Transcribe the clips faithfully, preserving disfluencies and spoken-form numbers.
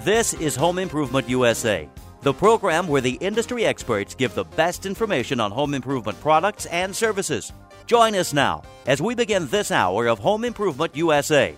This is Home Improvement U S A, the program where the industry experts give the best information on home improvement products and services. Join us now as we begin this hour of Home Improvement U S A.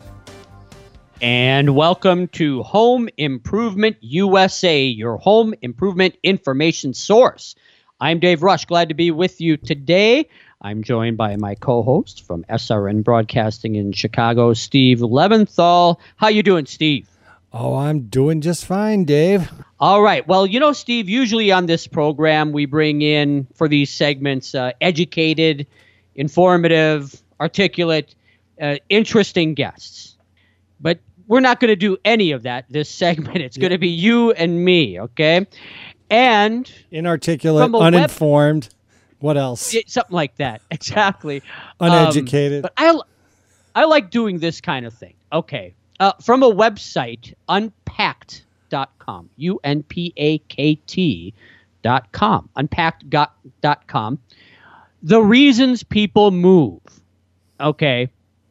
And welcome to Home Improvement U S A, your home improvement information source. I'm Dave Rush, glad to be with you today. I'm joined by my co-host from S R N Broadcasting in Chicago, Steve Leventhal. How you doing, Steve? Oh, I'm doing just fine, Dave. All right. Well, you know, Steve, usually on this program, we bring in, for these segments, uh, educated, informative, articulate, uh, interesting guests. But we're not going to do any of that this segment. It's yeah. going to be you and me, okay? And inarticulate, uninformed. Web- what else? Something like that. Exactly. Uneducated. Um, but I, I like doing this kind of thing. Okay. Uh, from a website, unpacked dot com, U N P A K T dot com, unpacked dot com. The reasons people move. Okay.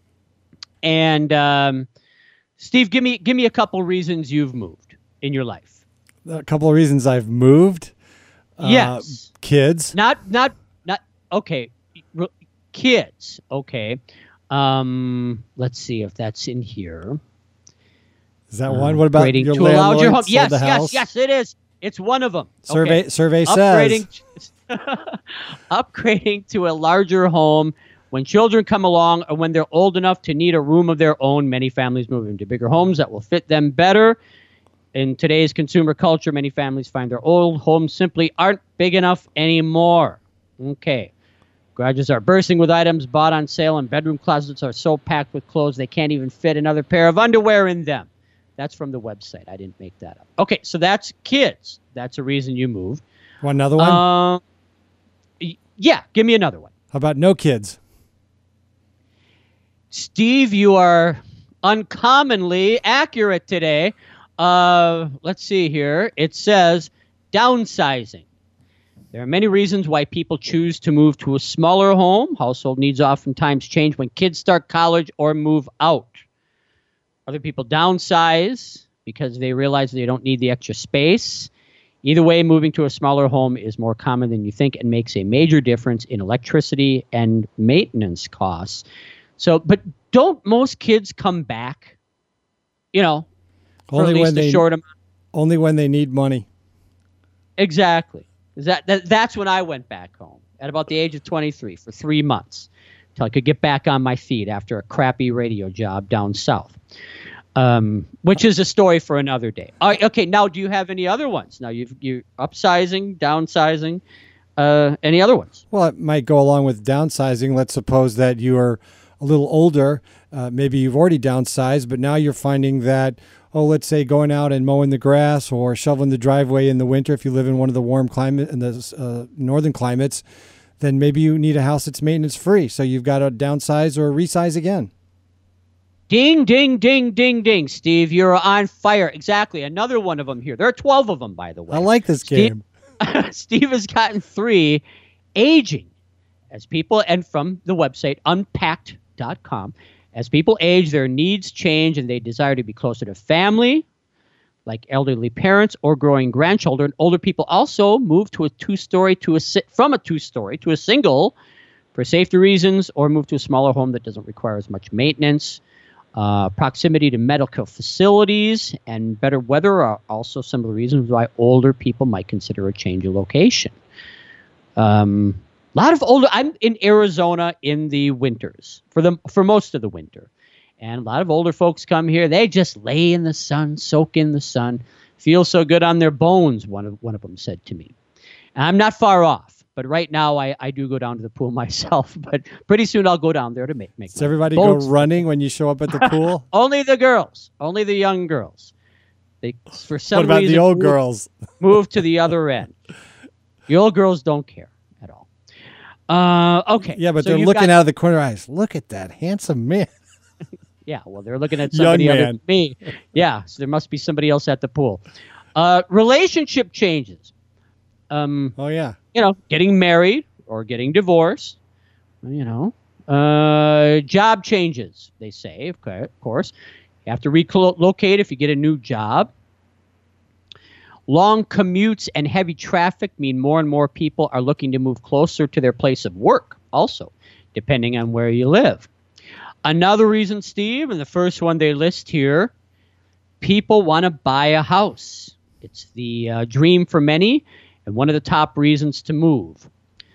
And um, Steve, give me give me a couple reasons you've moved in your life. A couple of reasons I've moved. Yes. Uh, kids. Not not not okay. Kids. Okay. Um, let's see if that's in here. Is that one? What about your to allow your home? sold Yes, the house? yes, yes, it is. It's one of them. Survey okay. survey upgrading, says upgrading to a larger home. When children come along or when they're old enough to need a room of their own, many families move into bigger homes that will fit them better. In today's consumer culture, many families find their old homes simply aren't big enough anymore. Okay. Garages are bursting with items bought on sale, and bedroom closets are so packed with clothes they can't even fit another pair of underwear in them. That's from the website. I didn't make that up. Okay, so that's kids. That's a reason you moved. Want another one? Uh, yeah, give me another one. How about no kids? Steve, you are uncommonly accurate today. Uh, let's see here. It says downsizing. There are many reasons why people choose to move to a smaller home. Household needs oftentimes change when kids start college or move out. Other people downsize because they realize they don't need the extra space. Either way, moving to a smaller home is more common than you think and makes a major difference in electricity and maintenance costs. So, but don't most kids come back? You know, for only at least when a they, short amount. Only when they need money. Exactly. That, that that's when I went back home at about the age of twenty-three for three months until I could get back on my feet after a crappy radio job down south, um, which is a story for another day. All right, okay, now do you have any other ones? Now you've you're upsizing, downsizing, uh, any other ones? Well, it might go along with downsizing. Let's suppose that you are a little older. Uh, maybe you've already downsized, but now you're finding that, oh, let's say going out and mowing the grass or shoveling the driveway in the winter, if you live in one of the warm climate in the uh, northern climates, then maybe you need a house that's maintenance free. So you've got to downsize or resize again. Ding, ding, ding, ding, ding. Steve, you're on fire. Exactly. Another one of them here. There are twelve of them, by the way. I like this game. Steve, Steve has gotten three. Aging. As people, and from the website, unpacked dot com, as people age, their needs change and they desire to be closer to family, like elderly parents or growing grandchildren. Older people also move to a two-story to a from a two-story to a single for safety reasons, or move to a smaller home that doesn't require as much maintenance. Uh, proximity to medical facilities and better weather are also some of the reasons why older people might consider a change of location. Um, a lot of older. I'm in Arizona in the winters for the for most of the winter. And a lot of older folks come here. They just lay in the sun, soak in the sun, feel so good on their bones, one of one of them said to me. And I'm not far off, but right now I, I do go down to the pool myself. But pretty soon I'll go down there to make make. Does everybody go running when you show up at the pool? Only the girls, only the young girls. They for some what about reason the old move, girls? Move to the other end. The old girls don't care at all. Uh, okay. Yeah, but so they're you've looking got, out of the corner eyes. Look at that handsome man. Yeah, well, they're looking at somebody Young other man. than me. Yeah, so there must be somebody else at the pool. Uh, relationship changes. Um, oh, yeah. You know, getting married or getting divorced. You know, uh, job changes, they say, okay, of course. You have to relocate if you get a new job. Long commutes and heavy traffic mean more and more people are looking to move closer to their place of work, also, depending on where you live. Another reason, Steve, and the first one they list here, people want to buy a house. It's the uh, dream for many and one of the top reasons to move.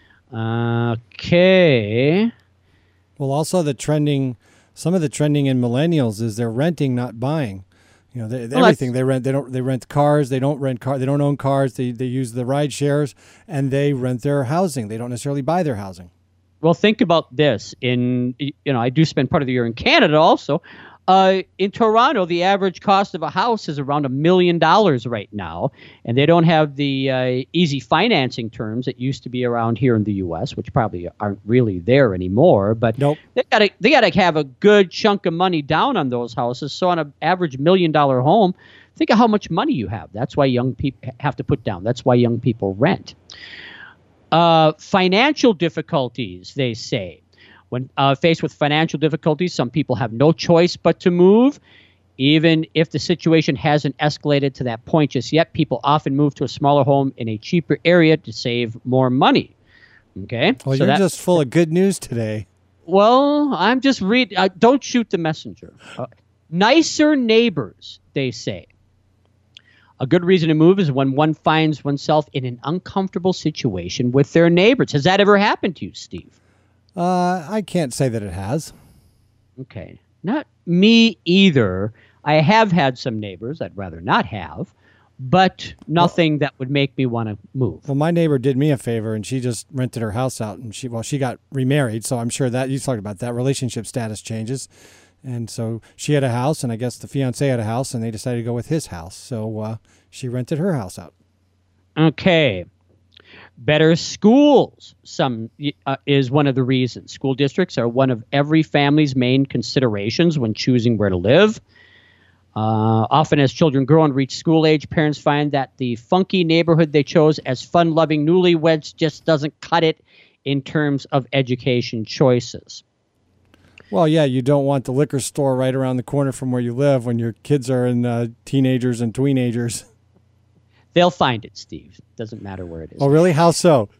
Okay. Well, also the trending, some of the trending in millennials is they're renting, not buying. You know, they, Well, everything they rent. They don't. They rent cars. They don't rent car. They don't own cars. They they use the ride shares, and they rent their housing. They don't necessarily buy their housing. Well, think about this. In you know, I do spend part of the year in Canada also. Uh, in Toronto, the average cost of a house is around a million dollars right now, and they don't have the uh, easy financing terms that used to be around here in the U S, which probably aren't really there anymore. But Nope. they gotta they gotta have a good chunk of money down on those houses. So on an average million dollar home, think of how much money you have. That's why young people have to put down. That's why young people rent. Uh, financial difficulties, they say. When uh, faced with financial difficulties, some people have no choice but to move. Even if the situation hasn't escalated to that point just yet, people often move to a smaller home in a cheaper area to save more money. Okay? Well, So you're that- just full of good news today. Well, I'm just read. Uh, don't shoot the messenger. Uh, nicer neighbors, they say. A good reason to move is when one finds oneself in an uncomfortable situation with their neighbors. Has that ever happened to you, Steve? Uh, I can't say that it has. Okay. Not me either. I have had some neighbors I'd rather not have, but nothing that would make me want to move. Well, my neighbor did me a favor, and she just rented her house out, and she well, she got remarried, so I'm sure that you talked about that relationship status changes, and so she had a house, and I guess the fiance had a house, and they decided to go with his house, so uh, she rented her house out. Okay. Better schools some uh, is one of the reasons. School districts are one of every family's main considerations when choosing where to live. Uh, often as children grow and reach school age, parents find that the funky neighborhood they chose as fun-loving newlyweds just doesn't cut it in terms of education choices. Well, yeah, you don't want the liquor store right around the corner from where you live when your kids are in uh, teenagers and tweenagers. They'll find it, Steve. Doesn't matter where it is. Oh, really? How so?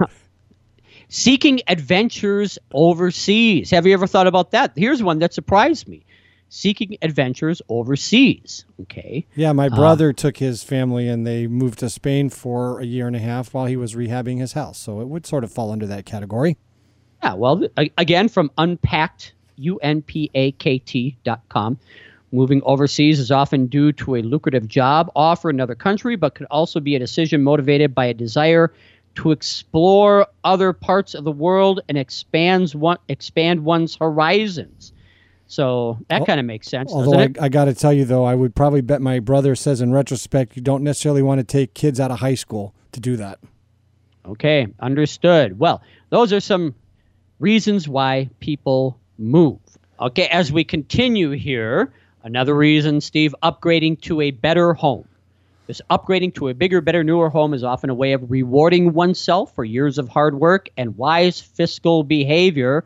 Seeking adventures overseas. Have you ever thought about that? Here's one that surprised me. Seeking adventures overseas. Okay. Yeah, my brother uh, took his family and they moved to Spain for a year and a half while he was rehabbing his house. So it would sort of fall under that category. Yeah, well, again, from Unpacked, U N P A K T dot com. Moving overseas is often due to a lucrative job offer in another country, but could also be a decision motivated by a desire to explore other parts of the world and expands one, expand one's horizons. So that well, kind of makes sense, although doesn't it? I, I got to tell you, though, I would probably bet my brother says in retrospect, you don't necessarily want to take kids out of high school to do that. Okay, understood. Well, those are some reasons why people move. Okay, as we continue here, another reason, Steve, upgrading to a better home. This upgrading to a bigger, better, newer home is often a way of rewarding oneself for years of hard work and wise fiscal behavior.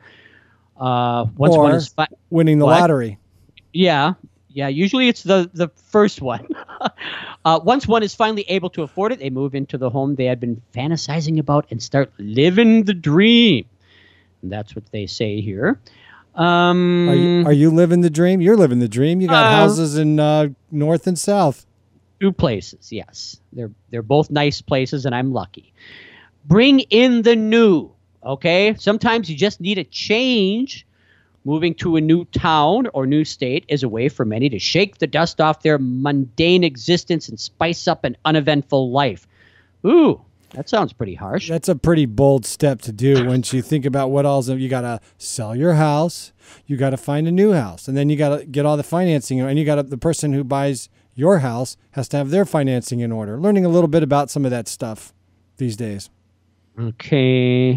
Uh, once or one is fi- winning the what? lottery. Yeah, yeah. Usually it's the, the first one. uh, once one is finally able to afford it, they move into the home they had been fantasizing about and start living the dream. And that's what they say here. Um, are you, are you living the dream? You're living the dream. You got uh, houses in uh, north and south. Two places, yes. They're they're both nice places, and I'm lucky. Bring in the new, okay? Sometimes you just need a change. Moving to a new town or new state is a way for many to shake the dust off their mundane existence and spice up an uneventful life. Ooh, that sounds pretty harsh. That's a pretty bold step to do once you think about what all you got to sell your house, you got to find a new house, and then you got to get all the financing, and you got to, the person who buys your house has to have their financing in order. Learning a little bit about some of that stuff these days. Okay.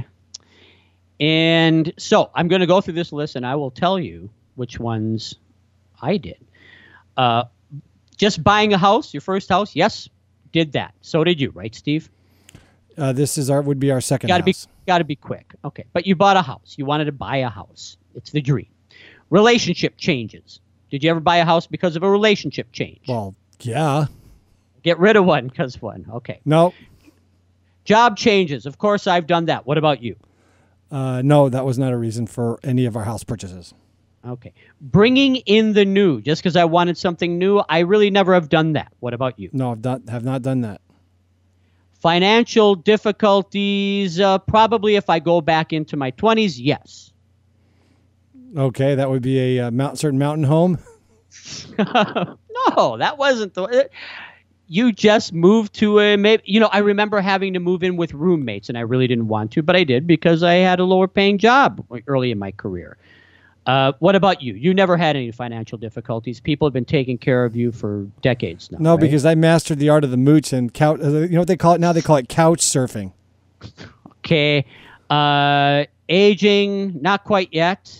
And so I'm going to go through this list, and I will tell you which ones I did. Uh, just buying a house, your first house, yes, did that. So did you, right, Steve? Uh, this is our would be our second gotta house. Be, gotta be quick. Okay. But you bought a house. You wanted to buy a house. It's the dream. Relationship changes. Did you ever buy a house because of a relationship change? Well, yeah. Get rid of one because one. Okay. No. Job changes. Of course, I've done that. What about you? Uh, no, that was not a reason for any of our house purchases. Okay. Bringing in the new. Just because I wanted something new, I really never have done that. What about you? No, I've not, have not done that. Financial difficulties. Uh, probably if I go back into my twenties, yes. Okay, that would be a uh, mount, certain mountain home. No, that wasn't the... You just moved to a, maybe, you know, I remember having to move in with roommates, and I really didn't want to, but I did because I had a lower paying job early in my career. Uh, what about you? You never had any financial difficulties. People have been taking care of you for decades now. No, right? because I mastered the art of the mooch and couch. You know what they call it now? They call it couch surfing. Okay. Uh, aging, not quite yet.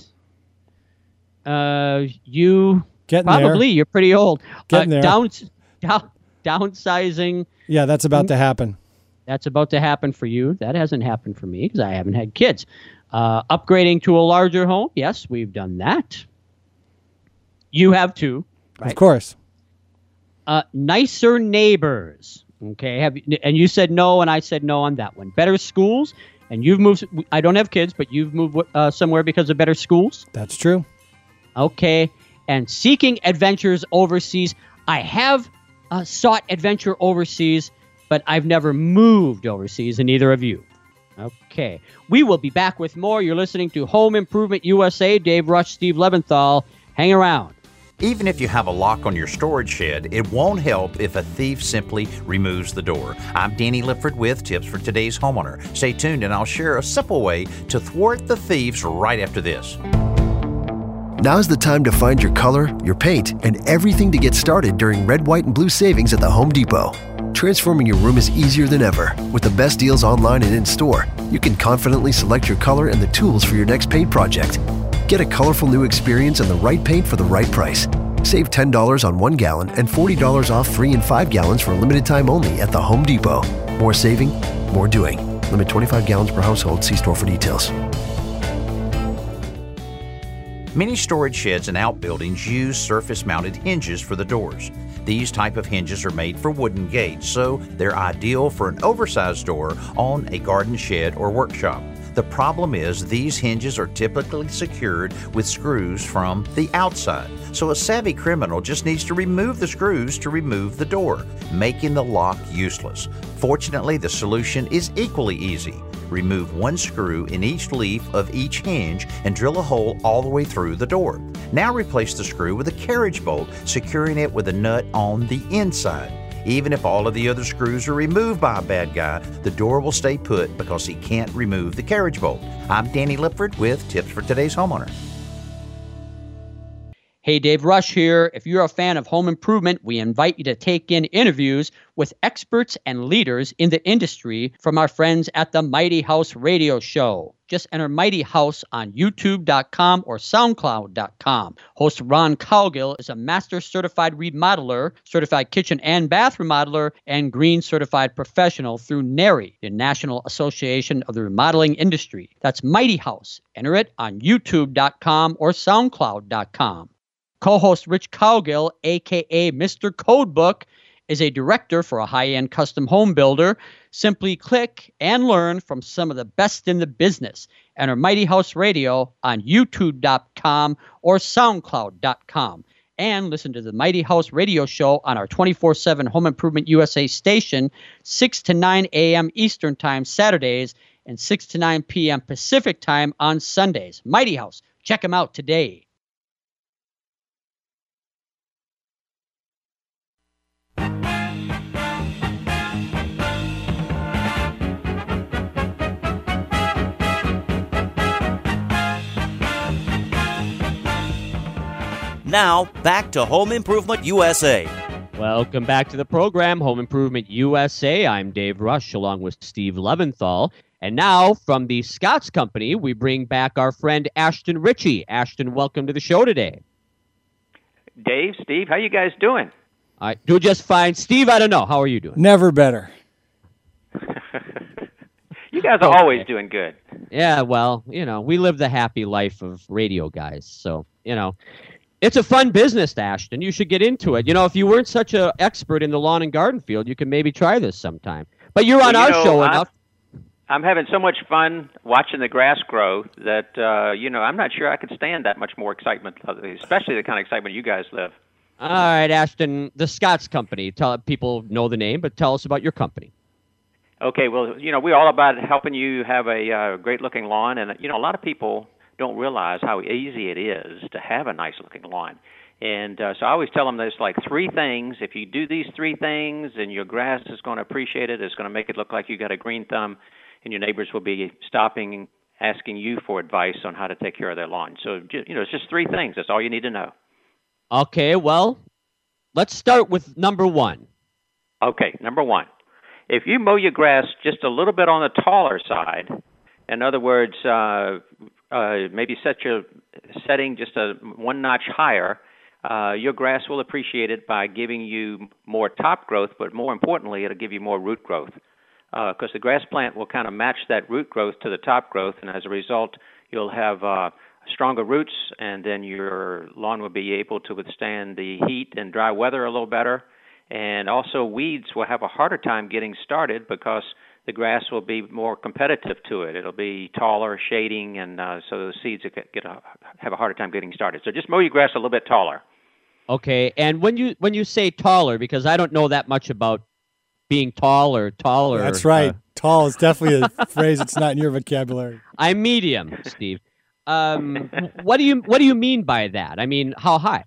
Uh, you Getting probably, there. you're pretty old. Getting uh, there. Down, down, downsizing. Yeah, that's about to happen. That's about to happen for you. That hasn't happened for me because I haven't had kids. Uh, upgrading to a larger home. Yes, we've done that. You have too. Right? Of course. Uh, nicer neighbors. Okay. Have you, and you said no, and I said no on that one. Better schools. And you've moved. I don't have kids, but you've moved uh, somewhere because of better schools. That's true. Okay. And seeking adventures overseas. I have uh, sought adventure overseas, but I've never moved overseas, and neither of you. Okay. We will be back with more. You're listening to Home Improvement U S A. Dave Rush, Steve Leventhal. Hang around. Even if you have a lock on your storage shed, it won't help if a thief simply removes the door. I'm Danny Lipford with Tips for Today's Homeowner. Stay tuned and I'll share a simple way to thwart the thieves right after this. Now's the time to find your color, your paint, and everything to get started during red, white, and blue savings at the Home Depot. Transforming your room is easier than ever. With the best deals online and in-store, you can confidently select your color and the tools for your next paint project. Get a colorful new experience and the right paint for the right price. Save ten dollars on one gallon and forty dollars off three and five gallons for a limited time only at the Home Depot. More saving, more doing. Limit twenty-five gallons per household. See store for details. Many storage sheds and outbuildings use surface-mounted hinges for the doors. These type of hinges are made for wooden gates, so they're ideal for an oversized door on a garden shed or workshop. The problem is these hinges are typically secured with screws from the outside, so a savvy criminal just needs to remove the screws to remove the door, making the lock useless. Fortunately, the solution is equally easy. Remove one screw in each leaf of each hinge and drill a hole all the way through the door. Now replace the screw with a carriage bolt, securing it with a nut on the inside. Even if all of the other screws are removed by a bad guy, the door will stay put because he can't remove the carriage bolt. I'm Danny Lipford with Tips for Today's Homeowner. Hey, Dave Rush here. If you're a fan of home improvement, we invite you to take in interviews with experts and leaders in the industry from our friends at the Mighty House Radio Show. Just enter Mighty House on YouTube dot com or SoundCloud dot com. Host Ron Cowgill is a master certified remodeler, certified kitchen and bath remodeler, and green certified professional through NARI, the National Association of the Remodeling Industry. That's Mighty House. Enter it on YouTube dot com or SoundCloud dot com. Co-host Rich Cowgill, a k a. Mister Codebook, is a director for a high-end custom home builder. Simply click and learn from some of the best in the business. Enter Mighty House Radio on YouTube dot com or SoundCloud dot com. And listen to the Mighty House Radio Show on our twenty-four seven Home Improvement U S A station, six to nine a.m. Eastern Time Saturdays and six to nine p.m. Pacific Time on Sundays. Mighty House. Check them out today. Now, back to Home Improvement U S A. Welcome back to the program, Home Improvement U S A. I'm Dave Rush along with Steve Leventhal. And now, from the Scott's Company, we bring back our friend Ashton Ritchie. Ashton, welcome to the show today. Dave, Steve, how you guys doing? I do just fine. Steve, I don't know. How are you doing? Never better. You guys are Okay. always doing good. Yeah, well, you know, we live the happy life of radio guys. So, you know, It's a fun business, Ashton. You should get into it. You know, if you weren't such an expert in the lawn and garden field, you could maybe try this sometime. But you're on Well, you our know, show I'm, enough. I'm having so much fun watching the grass grow that, uh, you know, I'm not sure I could stand that much more excitement, especially the kind of excitement you guys live. All right, Ashton, the Scott's Company. Tell people know the name, but tell us about your company. Okay, well, you know, we're all about helping you have a uh, great-looking lawn, and, you know, a lot of people don't realize how easy it is to have a nice-looking lawn. And uh, so I always tell them there's like three things. If you do these three things, and your grass is going to appreciate it, it's going to make it look like you got a green thumb, and your neighbors will be stopping, asking you for advice on how to take care of their lawn. So, you know, it's just three things. That's all you need to know. Okay, well, let's start with number one. Okay, number one. If you mow your grass just a little bit on the taller side, in other words, uh, uh, maybe set your setting just a one notch higher, uh, your grass will appreciate it by giving you more top growth, but more importantly, it'll give you more root growth. Because uh, the grass plant will kind of match that root growth to the top growth, and as a result, you'll have uh, stronger roots, and then your lawn will be able to withstand the heat and dry weather a little better. And also weeds will have a harder time getting started because the grass will be more competitive to it. It'll be taller, shading, and uh, so the seeds get, get a, have a harder time getting started. So just mow your grass a little bit taller. Okay, and when you when you say taller, because I don't know that much about being tall or taller. That's right. Uh, tall is definitely a phrase that's not in your vocabulary. I'm medium, Steve. Um, what do you what do you mean by that? I mean, how high?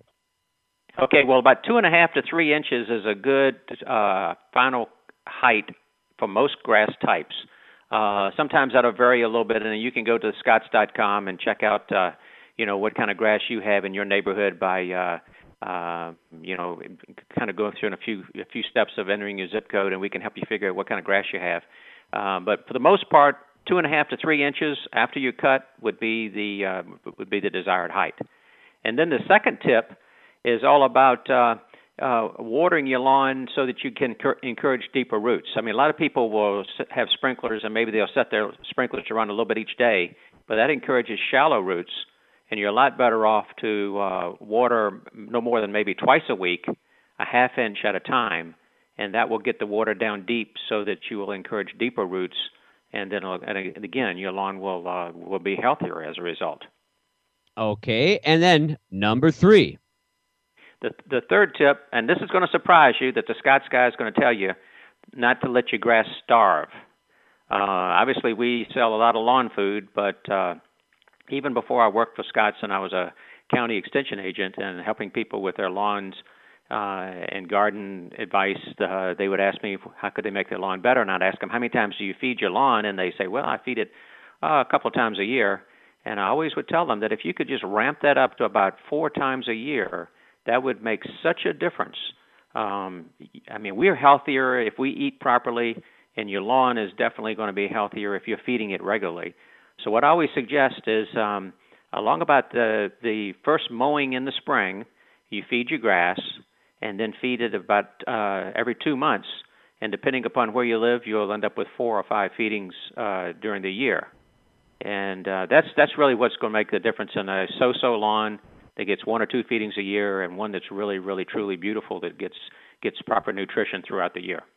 Okay, well, about two and a half to three inches is a good uh, final height for most grass types. Uh, sometimes that'll vary a little bit, and you can go to scotts dot com and check out, uh, you know, what kind of grass you have in your neighborhood by, uh, uh, you know, kind of going through in a few a few steps of entering your zip code, and we can help you figure out what kind of grass you have. Uh, but for the most part, two and a half to three inches after you cut would be the uh, would be the desired height. And then the second tip is all about uh, uh, watering your lawn so that you can cur- encourage deeper roots. I mean, a lot of people will have sprinklers, and maybe they'll set their sprinklers to run a little bit each day, but that encourages shallow roots, and you're a lot better off to uh, water no more than maybe twice a week, a half inch at a time, and that will get the water down deep so that you will encourage deeper roots, and then and again, your lawn will uh, will be healthier as a result. Okay, and then number three. The the third tip, and this is going to surprise you, that the Scotts guy is going to tell you not to let your grass starve. Uh, obviously, we sell a lot of lawn food, but uh, even before I worked for Scotts and I was a county extension agent and helping people with their lawns uh, and garden advice, uh, they would ask me how could they make their lawn better, and I'd ask them, how many times do you feed your lawn? And they say, well, I feed it uh, a couple of times a year. And I always would tell them that if you could just ramp that up to about four times a year, that would make such a difference. Um, I mean, we're healthier if we eat properly, and your lawn is definitely going to be healthier if you're feeding it regularly. So what I always suggest is um, along about the, the first mowing in the spring, you feed your grass, and then feed it about uh, every two months. And depending upon where you live, you'll end up with four or five feedings uh, during the year. And uh, that's that's really what's going to make the difference in a so-so lawn that gets one or two feedings a year, and one that's really, really, truly beautiful that gets gets proper nutrition throughout the year.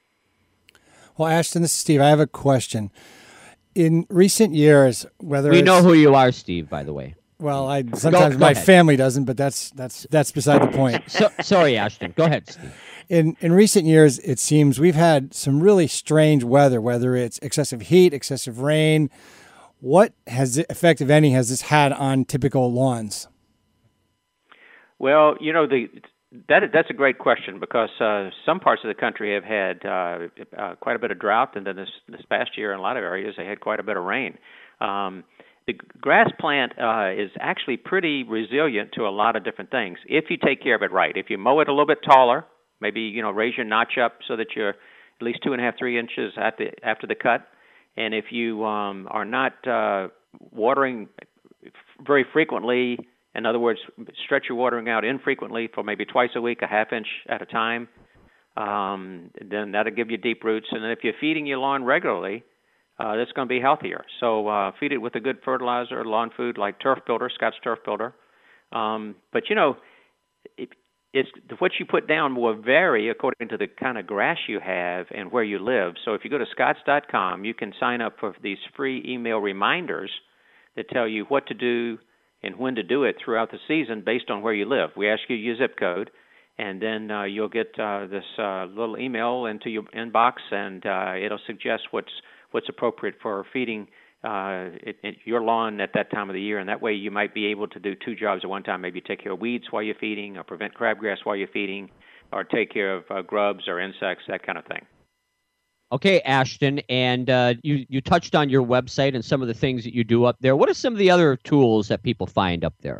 Well, Ashton, this is Steve. I have a question. In recent years, whether we it's, know who you are, Steve, by the way. Well, I sometimes go my ahead. family doesn't, but that's that's that's beside the point. So, sorry, Ashton. Go ahead, Steve. In in recent years, it seems we've had some really strange weather, whether it's excessive heat, excessive rain. What has it, effect, if any, has this had on typical lawns? Well, you know, the that that's a great question because uh, some parts of the country have had uh, uh, quite a bit of drought, and then this this past year in a lot of areas they had quite a bit of rain. Um, the grass plant uh, is actually pretty resilient to a lot of different things if you take care of it right. If you mow it a little bit taller, maybe you know raise your notch up so that you're at least two and a half, three inches at the after the cut, and if you um, are not uh, watering very frequently. In other words, stretch your watering out infrequently for maybe twice a week, a half inch at a time. Um, then that'll give you deep roots. And then if you're feeding your lawn regularly, uh, that's going to be healthier. So uh, feed it with a good fertilizer, lawn food like Turf Builder, Scotts Turf Builder. Um, but, you know, it, it's what you put down will vary according to the kind of grass you have and where you live. So if you go to scotts dot com, you can sign up for these free email reminders that tell you what to do and when to do it throughout the season based on where you live. We ask you your zip code, and then uh, you'll get uh, this uh, little email into your inbox, and uh, it'll suggest what's what's appropriate for feeding uh, it, it, your lawn at that time of the year. And that way you might be able to do two jobs at one time, maybe take care of weeds while you're feeding, or prevent crabgrass while you're feeding, or take care of uh, grubs or insects, that kind of thing. Okay, Ashton, and uh, you, you touched on your website and some of the things that you do up there. What are some of the other tools that people find up there?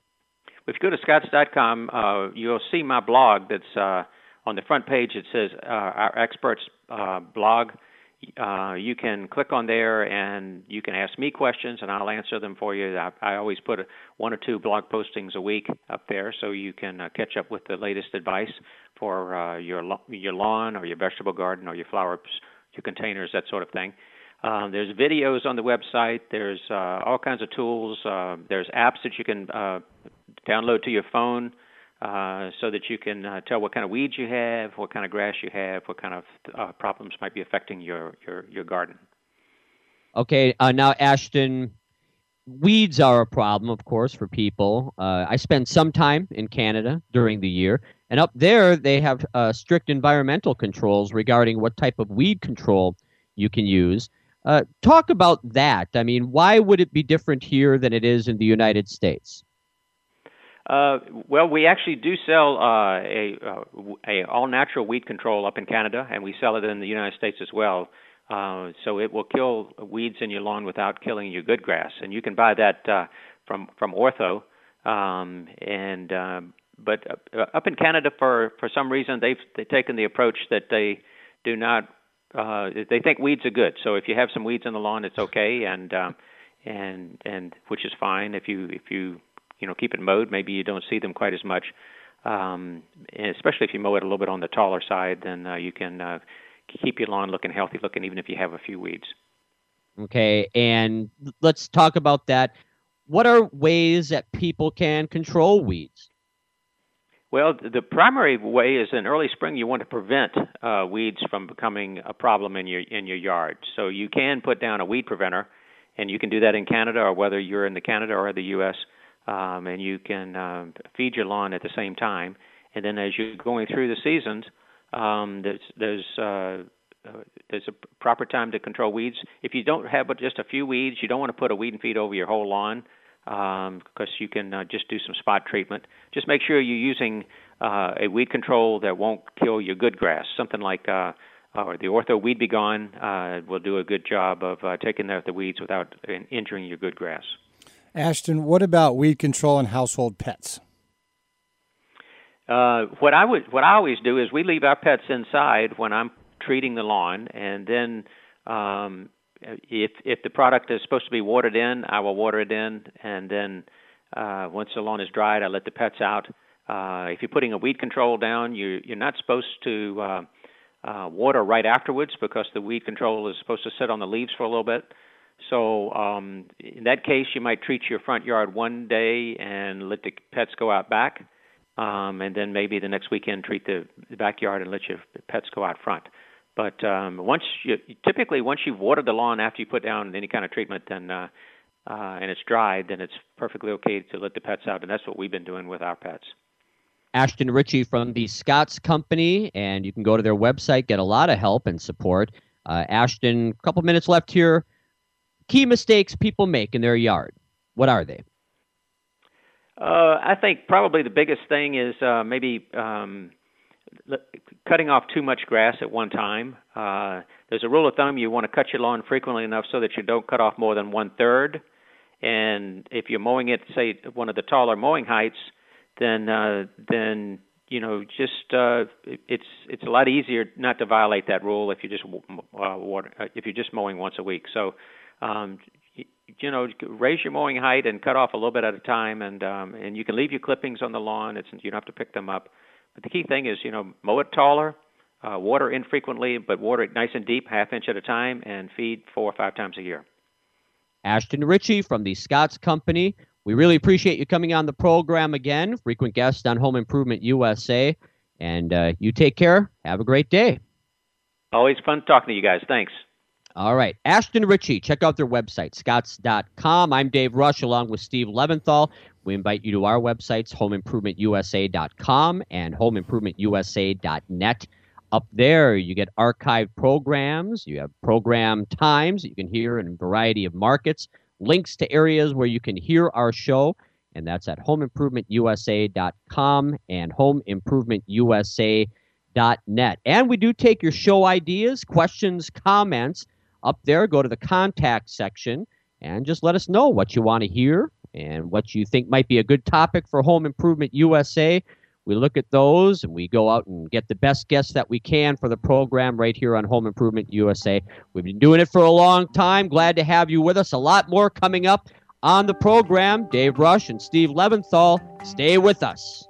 If you go to scotts dot com, uh, you'll see my blog that's uh, on the front page. It says uh, Our Experts uh, blog. Uh, you can click on there and you can ask me questions, and I'll answer them for you. I, I always put a, one or two blog postings a week up there, so you can uh, catch up with the latest advice for uh, your your lawn or your vegetable garden or your flowers, your containers, that sort of thing. Uh, there's videos on the website. There's uh, all kinds of tools. Uh, there's apps that you can uh, download to your phone uh, so that you can uh, tell what kind of weeds you have, what kind of grass you have, what kind of uh, problems might be affecting your, your, your garden. Okay, uh, now, Ashton, weeds are a problem, of course, for people. Uh, I spend some time in Canada during the year, and up there they have uh, strict environmental controls regarding what type of weed control you can use. Uh, talk about that. I mean, why would it be different here than it is in the United States? Uh, well, we actually do sell uh, a, a all-natural weed control up in Canada, and we sell it in the United States as well. Uh, so it will kill weeds in your lawn without killing your good grass, and you can buy that uh, from from Ortho. Um, and uh, but uh, up in Canada, for, for some reason, they've they've taken the approach that they do not. Uh, they think weeds are good. So if you have some weeds in the lawn, it's okay, and uh, and and which is fine. If you if you you know keep it mowed, maybe you don't see them quite as much. Um, and especially if you mow it a little bit on the taller side, then uh, you can uh, keep your lawn looking healthy looking, even if you have a few weeds. Okay, and let's talk about that. What are ways that people can control weeds? Well, the primary way is in early spring you want to prevent uh, weeds from becoming a problem in your in your yard. So you can put down a weed preventer, and you can do that in Canada, or whether you're in the Canada or the U S, um, and you can um, feed your lawn at the same time. And then as you're going through the seasons, um, there's there's uh, uh, there's a proper time to control weeds. If you don't have but just a few weeds, you don't want to put a weed and feed over your whole lawn, um, because you can uh, just do some spot treatment. Just make sure you're using uh, a weed control that won't kill your good grass. Something like uh, or the Ortho Weed Be Gone uh, will do a good job of uh, taking out the weeds without injuring your good grass. Ashton, what about weed control and household pets? Uh, what I would, what I always do is we leave our pets inside when I'm treating the lawn, and then um, if if the product is supposed to be watered in, I will water it in, and then uh, once the lawn is dried, I let the pets out. Uh, if you're putting a weed control down, you you're not supposed to uh, uh, water right afterwards, because the weed control is supposed to sit on the leaves for a little bit. So um, in that case, you might treat your front yard one day and let the pets go out back. Um, and then maybe the next weekend treat the, the backyard and let your pets go out front. But um, once you typically once you've watered the lawn after you put down any kind of treatment, then uh, uh, and it's dried, then it's perfectly okay to let the pets out, and that's what we've been doing with our pets. Ashton Ritchie from the Scotts Company, and you can go to their website, get a lot of help and support. Uh, Ashton, a couple minutes left here. Key mistakes people make in their yard. What are they? Uh, I think probably the biggest thing is uh, maybe um, l- cutting off too much grass at one time. Uh, there's a rule of thumb: you want to cut your lawn frequently enough so that you don't cut off more than one third. And if you're mowing it, say one of the taller mowing heights, then uh, then you know just uh, it's it's a lot easier not to violate that rule if you just uh, water, if you're just mowing once a week. So. Um, you know, raise your mowing height and cut off a little bit at a time, and um, and you can leave your clippings on the lawn. It's you don't have to pick them up. But the key thing is, you know, mow it taller, uh, water infrequently, but water it nice and deep, half inch at a time, and feed four or five times a year. Ashton Ritchie from the Scotts Company. We We really appreciate you coming on the program again, frequent guest on Home Improvement U S A. And uh, you take care. Have a great day. Always fun talking to you guys. Thanks. All right. Ashton Ritchie, check out their website, scotts dot com. I'm Dave Rush along with Steve Leventhal. We invite you to our websites, home improvement u s a dot com and home improvement u s a dot net. Up there, you get archived programs. You have program times that you can hear in a variety of markets, links to areas where you can hear our show, and that's at home improvement u s a dot com and home improvement u s a dot net. And we do take your show ideas, questions, comments. Up there, go to the contact section and just let us know what you want to hear and what you think might be a good topic for Home Improvement U S A. We look at those and we go out and get the best guests that we can for the program right here on Home Improvement U S A. We've been doing it for a long time. Glad to have you with us. A lot more coming up on the program. Dave Rush and Steve Leventhal, stay with us.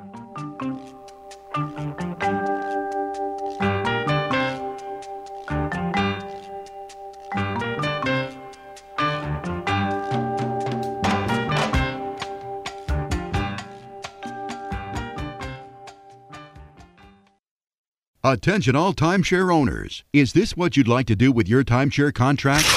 Attention all timeshare owners. Is this what you'd like to do with your timeshare contract?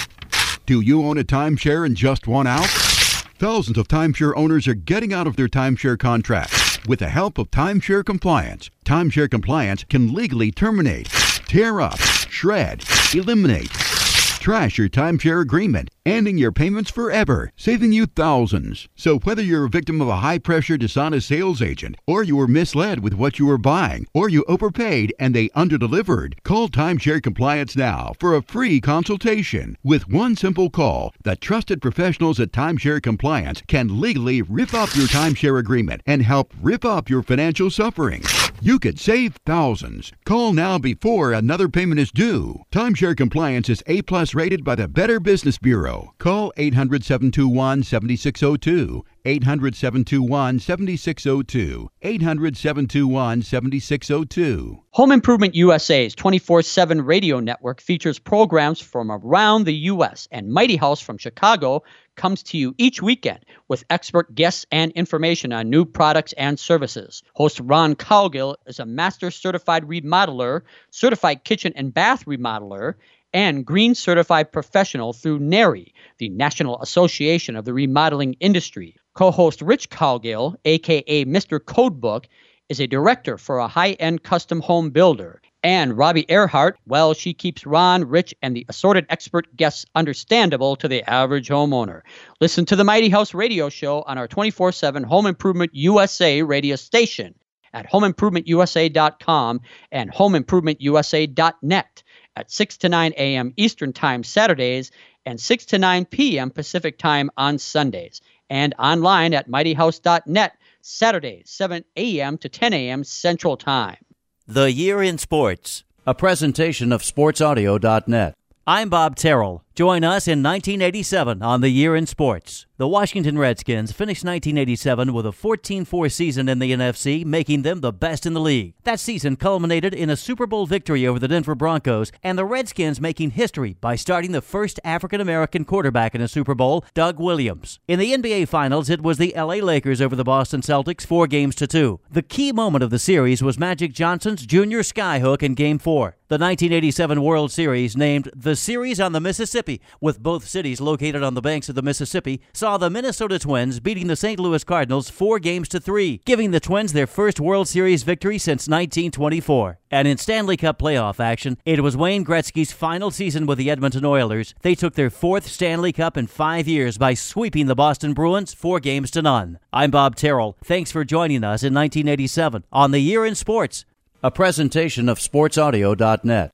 Do you own a timeshare and just want out? Thousands of timeshare owners are getting out of their timeshare contracts with the help of Timeshare Compliance. Timeshare Compliance can legally terminate, tear up, shred, eliminate, trash your timeshare agreement, ending your payments forever, saving you thousands. So whether you're a victim of a high-pressure, dishonest sales agent, or you were misled with what you were buying, or you overpaid and they underdelivered, call Timeshare Compliance now for a free consultation. With one simple call, the trusted professionals at Timeshare Compliance can legally rip up your timeshare agreement and help rip up your financial suffering. You could save thousands. Call now before another payment is due. Timeshare Compliance is A-plus rated by the Better Business Bureau. Call eight hundred, seven two one, seven six zero two. eight hundred, seven two one, seven six zero two. eight hundred, seven two one, seven six zero two. Home Improvement U S A's twenty-four seven radio network features programs from around the U S, and Mighty House from Chicago comes to you each weekend with expert guests and information on new products and services. Host Ron Cowgill is a master certified remodeler, certified kitchen and bath remodeler, and Green Certified Professional through NARI, the National Association of the Remodeling Industry. Co-host Rich Cowgill, a k a. Mister Codebook, is a director for a high-end custom home builder. And Robbie Earhart, well, she keeps Ron, Rich, and the assorted expert guests understandable to the average homeowner. Listen to the Mighty House radio show on our twenty-four seven Home Improvement U S A radio station at home improvement u s a dot com and home improvement u s a dot net. At six to nine a.m. Eastern Time Saturdays and six to nine p.m. Pacific Time on Sundays. And online at mighty house dot net, Saturdays, seven a.m. to ten a.m. Central Time. The Year in Sports, a presentation of sports audio dot net. I'm Bob Terrell. Join us in nineteen eighty-seven on The Year in Sports. The Washington Redskins finished nineteen eighty-seven with a fourteen four season in the N F C, making them the best in the league. That season culminated in a Super Bowl victory over the Denver Broncos, and the Redskins making history by starting the first African-American quarterback in a Super Bowl, Doug Williams. In the N B A Finals, it was the L A Lakers over the Boston Celtics, four games to two. The key moment of the series was Magic Johnson's Junior Skyhook in Game four. The nineteen eighty-seven World Series, named the Series on the Mississippi, with both cities located on the banks of the Mississippi, saw the Minnesota Twins beating the Saint Louis Cardinals four games to three, giving the Twins their first World Series victory since nineteen twenty-four. And in Stanley Cup playoff action, it was Wayne Gretzky's final season with the Edmonton Oilers. They took their fourth Stanley Cup in five years by sweeping the Boston Bruins four games to none. I'm Bob Terrell. Thanks for joining us in nineteen eighty-seven on The Year in Sports, a presentation of sports audio dot net.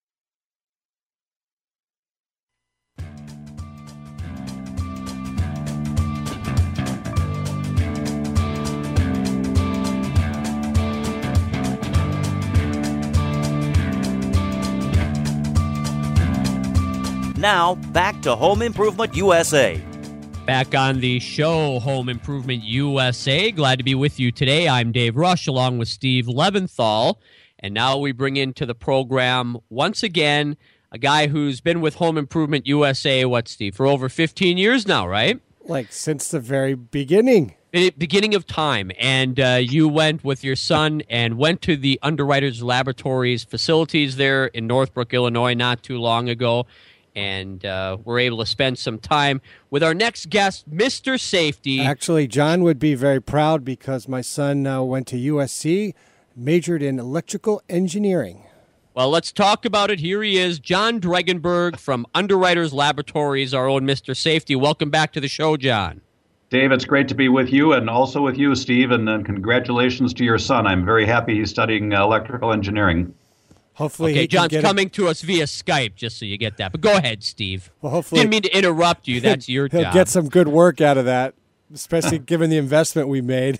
Now, back to Home Improvement U S A. Back on the show, Home Improvement U S A. Glad to be with you today. I'm Dave Rush along with Steve Leventhal. And now we bring into the program, once again, a guy who's been with Home Improvement U S A, what, Steve, for over fifteen years now, right? Like since the very beginning. The beginning of time, and uh, you went with your son and went to the Underwriters Laboratories facilities there in Northbrook, Illinois, not too long ago, and uh, were able to spend some time with our next guest, Mister Safety. Actually, John would be very proud because my son uh, went to U S C, majored in electrical engineering. Well, let's talk about it. Here he is, John Dregenberg from Underwriters Laboratories, our own Mister Safety. Welcome back to the show, John. Dave, it's great to be with you and also with you, Steve, and uh, congratulations to your son. I'm very happy he's studying uh, electrical engineering. Hopefully, okay, he John's can get coming it. to us via Skype, just so you get that. But go ahead, Steve. Well, hopefully, didn't mean to interrupt you. That's your he'll job. get some good work out of that, especially given the investment we made.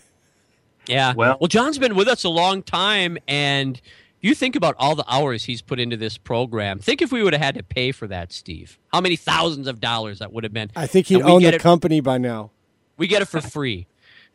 Yeah. Well, well, John's been with us a long time, and you think about all the hours he's put into this program. Think if we would have had to pay for that, Steve. How many thousands of dollars that would have been. I think he'd And we own get the it- company by now. We get it for free.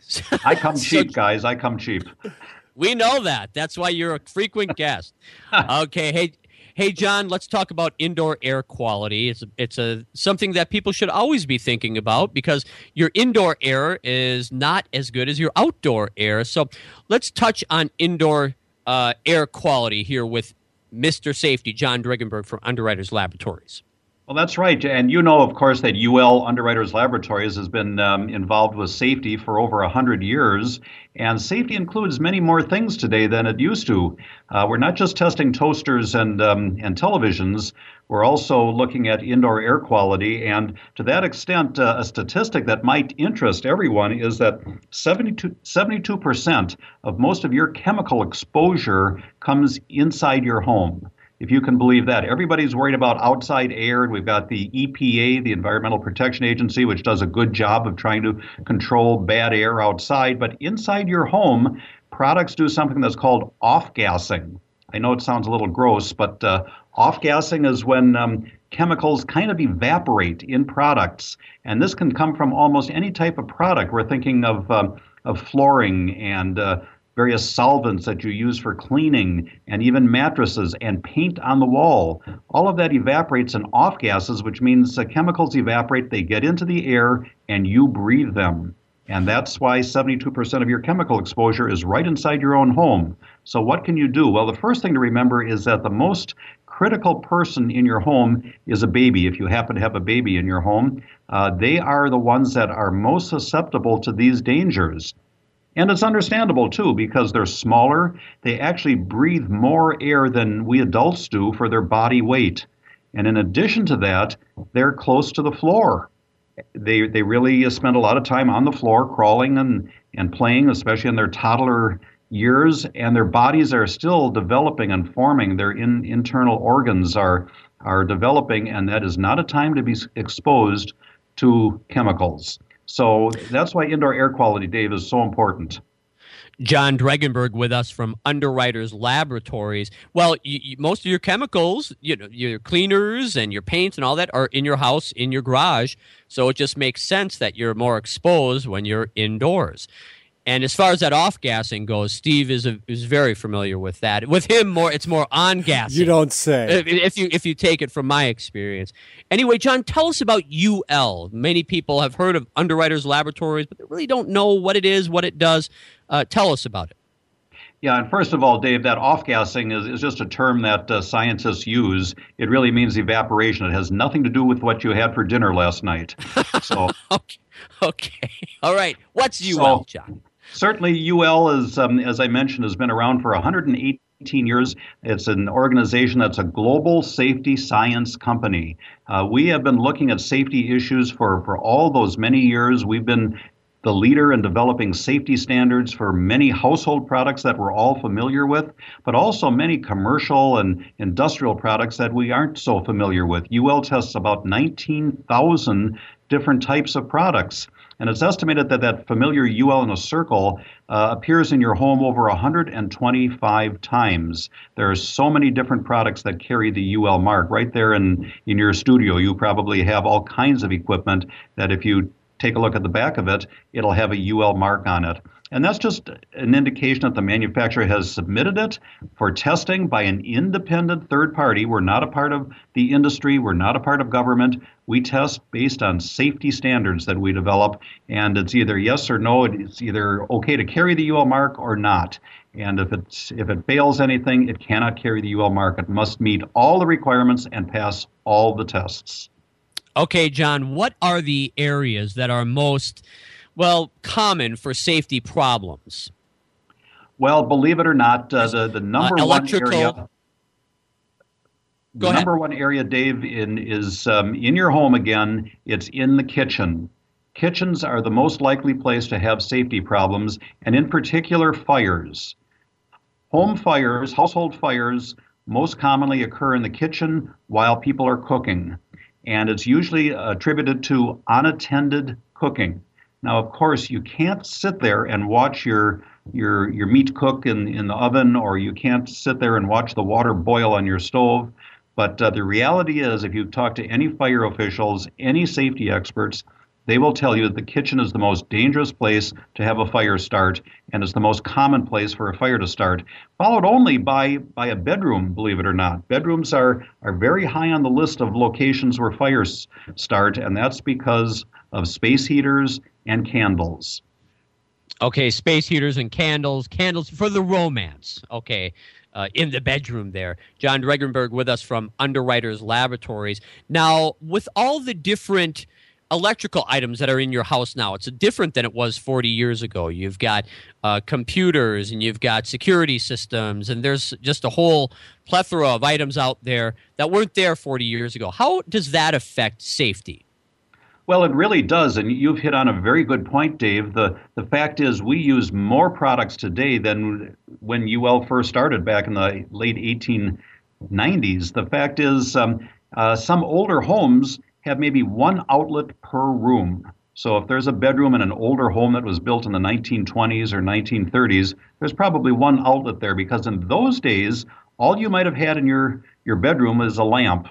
I come So- cheap, guys. I come cheap. We know that. That's why you're a frequent guest. Okay, hey, hey, John. Let's talk about indoor air quality. It's a, it's a something that people should always be thinking about because your indoor air is not as good as your outdoor air. So let's touch on indoor uh, air quality here with Mister Safety, John Dregenberg from Underwriters Laboratories. Well, that's right. And you know, of course, that U L Underwriters Laboratories has been um, involved with safety for over one hundred years. And safety includes many more things today than it used to. Uh, we're not just testing toasters and, um, and televisions. We're also looking at indoor air quality. And to that extent, uh, a statistic that might interest everyone is that seventy-two, seventy-two percent of most of your chemical exposure comes inside your home. If you can believe that. Everybody's worried about outside air, and we've got the E P A, the Environmental Protection Agency, which does a good job of trying to control bad air outside. But inside your home, products do something that's called off-gassing. I know it sounds a little gross, but uh, off-gassing is when um, chemicals kind of evaporate in products. And this can come from almost any type of product. We're thinking of, um, of flooring and uh, various solvents that you use for cleaning, and even mattresses and paint on the wall. All of that evaporates in off gases, which means the chemicals evaporate, they get into the air, and you breathe them. And that's why seventy-two percent of your chemical exposure is right inside your own home. So what can you do? Well, the first thing to remember is that the most critical person in your home is a baby. If you happen to have a baby in your home, uh, they are the ones that are most susceptible to these dangers. And it's understandable, too, because they're smaller. They actually breathe more air than we adults do for their body weight. And in addition to that, they're close to the floor. They they really spend a lot of time on the floor, crawling and, and playing, especially in their toddler years. And their bodies are still developing and forming. Their in, internal organs are, are developing, and that is not a time to be exposed to chemicals. So that's why indoor air quality, Dave, is so important. John Dregenberg with us from Underwriters Laboratories. Well, you, you, most of your chemicals, you know, your cleaners and your paints and all that are in your house, in your garage. So it just makes sense that you're more exposed when you're indoors. And as far as that off-gassing goes, Steve is a, is very familiar with that. With him, more it's more on-gassing. You don't say. If, if you if you take it from my experience. Anyway, John, tell us about U L. Many people have heard of Underwriters Laboratories, but they really don't know what it is, what it does. Uh, tell us about it. Yeah, and first of all, Dave, that off-gassing is, is just a term that uh, scientists use. It really means evaporation. It has nothing to do with what you had for dinner last night. So, okay. okay. All right. What's U L, so, John? Certainly, U L, is, um, as I mentioned, has been around for one hundred eighteen years. It's an organization that's a global safety science company. Uh, we have been looking at safety issues for, for all those many years. We've been the leader in developing safety standards for many household products that we're all familiar with, but also many commercial and industrial products that we aren't so familiar with. U L tests about nineteen thousand different types of products. And it's estimated that that familiar U L in a circle uh, appears in your home over one hundred twenty-five times. There are so many different products that carry the U L mark. Right there in, in your studio, you probably have all kinds of equipment that if you take a look at the back of it, it'll have a U L mark on it. And that's just an indication that the manufacturer has submitted it for testing by an independent third party. We're not a part of the industry. We're not a part of government. We test based on safety standards that we develop, and it's either yes or no. It's either okay to carry the U L mark or not. And if it's if it fails anything, it cannot carry the U L mark. It must meet all the requirements and pass all the tests. Okay, John, what are the areas that are most, well, common for safety problems? Well, believe it or not, uh, the, the number uh, one electrical. area... The Go ahead. number one area, Dave, in, is um, in your home again. It's in the kitchen. Kitchens are the most likely place to have safety problems, and in particular, fires. Home fires, household fires, most commonly occur in the kitchen while people are cooking, and it's usually attributed to unattended cooking. Now, of course, you can't sit there and watch your your your meat cook in, in the oven, or you can't sit there and watch the water boil on your stove. But uh, the reality is, if you talk to any fire officials, any safety experts, they will tell you that the kitchen is the most dangerous place to have a fire start, and it's the most common place for a fire to start, followed only by, by a bedroom, believe it or not. Bedrooms are, are very high on the list of locations where fires start, and that's because of space heaters and candles. Okay, space heaters and candles, candles for the romance. Okay. Uh, in the bedroom there. John Dregenberg with us from Underwriters Laboratories. Now, with all the different electrical items that are in your house now, it's different than it was forty years ago. You've got uh, computers, and you've got security systems, and there's just a whole plethora of items out there that weren't there forty years ago. How does that affect safety? Well, it really does, and you've hit on a very good point, Dave. The the fact is we use more products today than when U L first started back in the late eighteen nineties. The fact is um, uh, some older homes have maybe one outlet per room. So if there's a bedroom in an older home that was built in the nineteen twenties or nineteen thirties, there's probably one outlet there, because in those days, all you might have had in your, your bedroom is a lamp.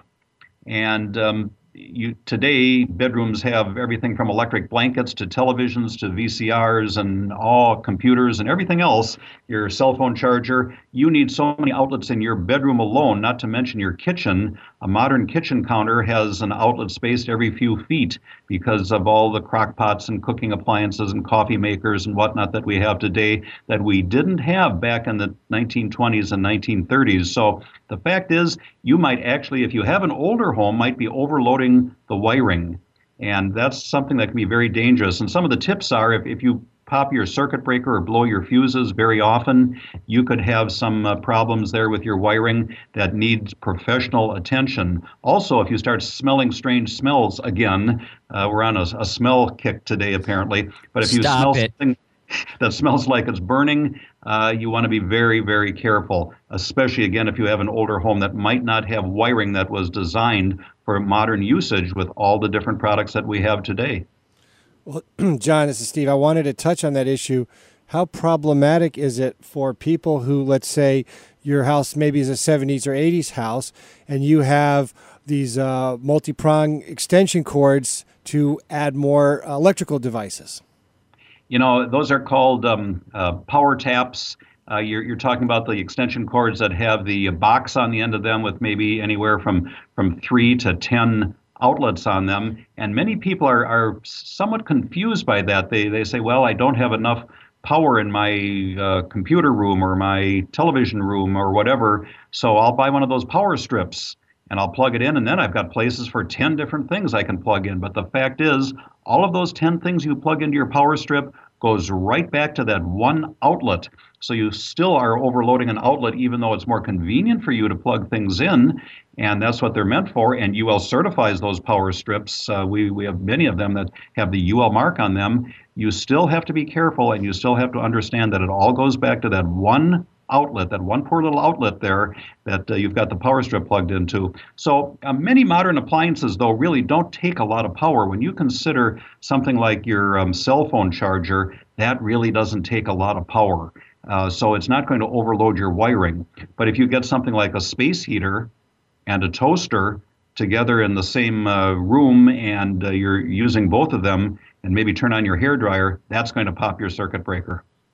And um, You, today, bedrooms have everything from electric blankets to televisions to V C Rs and all computers and everything else, your cell phone charger. You need so many outlets in your bedroom alone, not to mention your kitchen. A modern kitchen counter has an outlet spaced every few feet because of all the crock pots and cooking appliances and coffee makers and whatnot that we have today that we didn't have back in the nineteen twenties and nineteen thirties. So the fact is, you might actually, if you have an older home, might be overloading the wiring, and that's something that can be very dangerous. And some of the tips are, if, if you pop your circuit breaker or blow your fuses very often, you could have some uh, problems there with your wiring that needs professional attention. Also, if you start smelling strange smells again, uh, we're on a, a smell kick today apparently, but if you Stop smell it. something that smells like it's burning, uh, you want to be very, very careful, especially, again, if you have an older home that might not have wiring that was designed for modern usage with all the different products that we have today. Well, John, this is Steve. I wanted to touch on that issue. How problematic is it for people who, let's say, your house maybe is a seventies or eighties house, and you have these uh, multi-prong extension cords to add more electrical devices? You know, those are called um, uh, power taps. Uh, you're, you're talking about the extension cords that have the box on the end of them with maybe anywhere from, from three to ten outlets on them. And many people are, are somewhat confused by that. They, they say, well, I don't have enough power in my uh, computer room or my television room or whatever, so I'll buy one of those power strips and I'll plug it in, and then I've got places for ten different things I can plug in. But the fact is, all of those ten things you plug into your power strip goes right back to that one outlet. So you still are overloading an outlet, even though it's more convenient for you to plug things in, and that's what they're meant for. And U L certifies those power strips. Uh, we, we have many of them that have the U L mark on them. You still have to be careful, and you still have to understand that it all goes back to that one outlet, that one poor little outlet there that uh, you've got the power strip plugged into. So uh, many modern appliances, though, really don't take a lot of power. When you consider something like your um, cell phone charger, that really doesn't take a lot of power. Uh, so it's not going to overload your wiring. But if you get something like a space heater and a toaster together in the same uh, room, and uh, you're using both of them, and maybe turn on your hairdryer, that's going to pop your circuit breaker.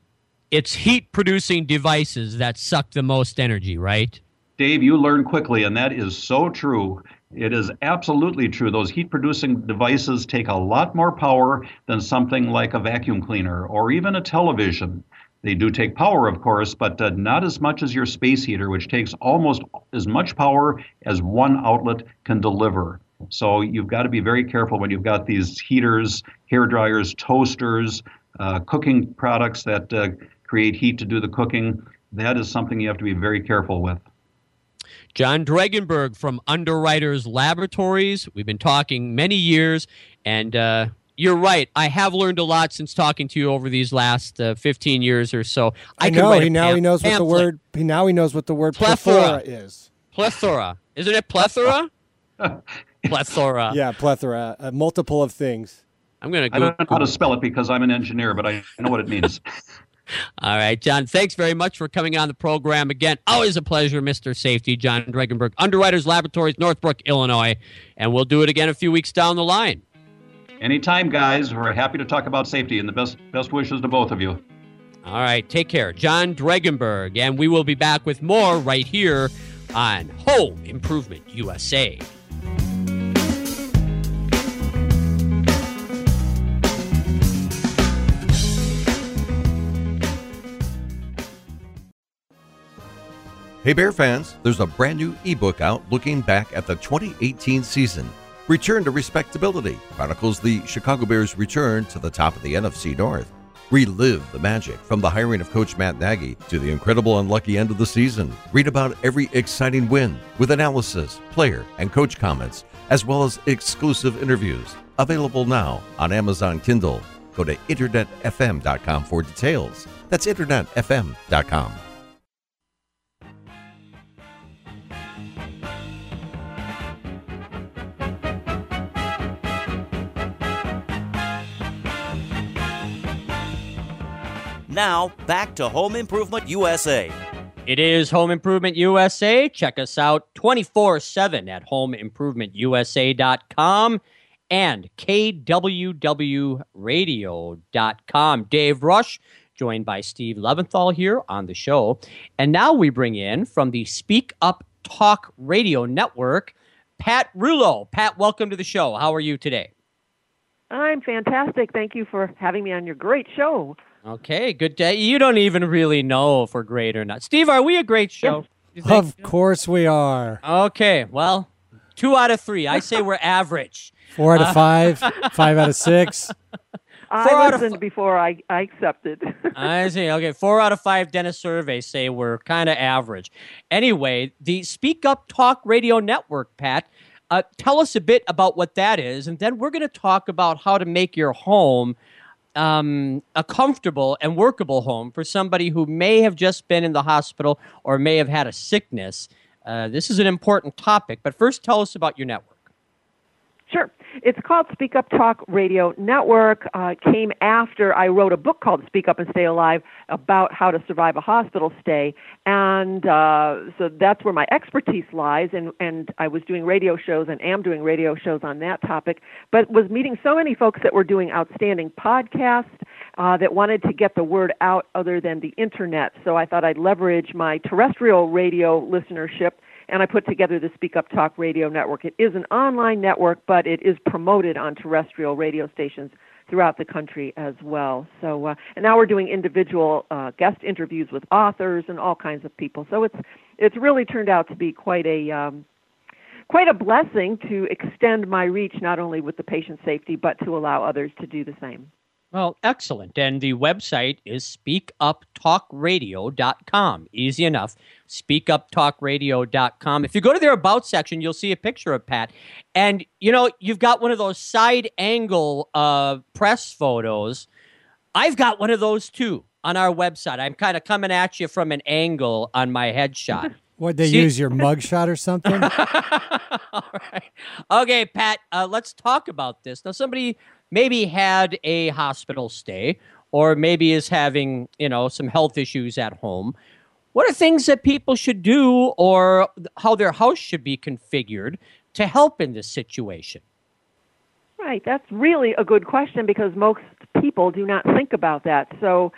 it's heat-producing devices that suck the most energy, right? Dave, you learn quickly, and that is so true. It is absolutely true. Those heat-producing devices take a lot more power than something like a vacuum cleaner or even a television. They do take power, of course, but uh, not as much as your space heater, which takes almost as much power as one outlet can deliver. So you've got to be very careful when you've got these heaters, hair dryers, toasters, uh, cooking products that uh, create heat to do the cooking. That is something you have to be very careful with. John Dregenberg from Underwriters Laboratories. We've been talking many years, and uh, you're right. I have learned a lot since talking to you over these last uh, fifteen years or so. I, I can know. write a he now pam- he knows pamphlet. what the word. He now he knows what the word Plethora. plethora is. Plethora. Isn't it plethora? Plethora. Yeah, plethora. A multiple of things. I'm going to I go. don't know how to spell it because I'm an engineer, but I know what it means. All right, John, thanks very much for coming on the program again. Always a pleasure, Mister Safety. John Dregenberg, Underwriters Laboratories, Northbrook, Illinois. And we'll do it again a few weeks down the line. Anytime, guys. We're happy to talk about safety, and the best best wishes to both of you. All right, take care. John Dregenberg, and we will be back with more right here on Home Improvement U S A. Hey Bear fans, there's a brand new ebook out looking back at the twenty eighteen season. Return to Respectability chronicles the Chicago Bears' return to the top of the N F C North. Relive the magic from the hiring of Coach Matt Nagy to the incredible unlucky end of the season. Read about every exciting win with analysis, player, and coach comments, as well as exclusive interviews. Available now on Amazon Kindle. Go to internet f m dot com for details. That's internet f m dot com. Now, back to Home Improvement U S A. It is Home Improvement U S A. Check us out twenty-four seven at home improvement u s a dot com and k w w radio dot com. Dave Rush, joined by Steve Leventhal here on the show. And now we bring in from the Speak Up Talk Radio Network, Pat Rulo. Pat, welcome to the show. How are you today? I'm fantastic. Thank you for having me on your great show. Okay, good day. You don't even really know if we're great or not. Steve, are we a great show? Yes. Of course we are. Okay, well, two out of three. I say we're average. Four out of Uh, five, five out of six. I Four out of listened f- before I, I accepted. I see. Okay, four out of five dentist surveys say we're kind of average. Anyway, the Speak Up Talk Radio Network, Pat, uh, tell us a bit about what that is, and then we're going to talk about how to make your home um, a comfortable and workable home for somebody who may have just been in the hospital or may have had a sickness. Uh, this is an important topic, but first tell us about your network. Sure. It's called Speak Up Talk Radio Network. Uh, it came after I wrote a book called Speak Up and Stay Alive about how to survive a hospital stay. And uh, so that's where my expertise lies. And, and I was doing radio shows and am doing radio shows on that topic, but was meeting so many folks that were doing outstanding podcasts uh, that wanted to get the word out other than the internet. So I thought I'd leverage my terrestrial radio listenership, and I put together the Speak Up Talk Radio Network. It is an online network, but it is promoted on terrestrial radio stations throughout the country as well. So, uh, and now we're doing individual uh, guest interviews with authors and all kinds of people. So it's it's really turned out to be quite a um, quite a blessing to extend my reach not only with the patient safety, but to allow others to do the same. Well, excellent. And the website is speak up talk radio dot com. Easy enough. speak up talk radio dot com. If you go to their About section, you'll see a picture of Pat. And, you know, you've got one of those side angle uh, press photos. I've got one of those, too, on our website. I'm kind of coming at you from an angle on my headshot. What, they See- use your mugshot or something? All right. Okay, Pat, uh, let's talk about this. Now, somebody maybe had a hospital stay or maybe is having, you know, some health issues at home. What are things that people should do or how their house should be configured to help in this situation? Right. That's really a good question because most people do not think about that. So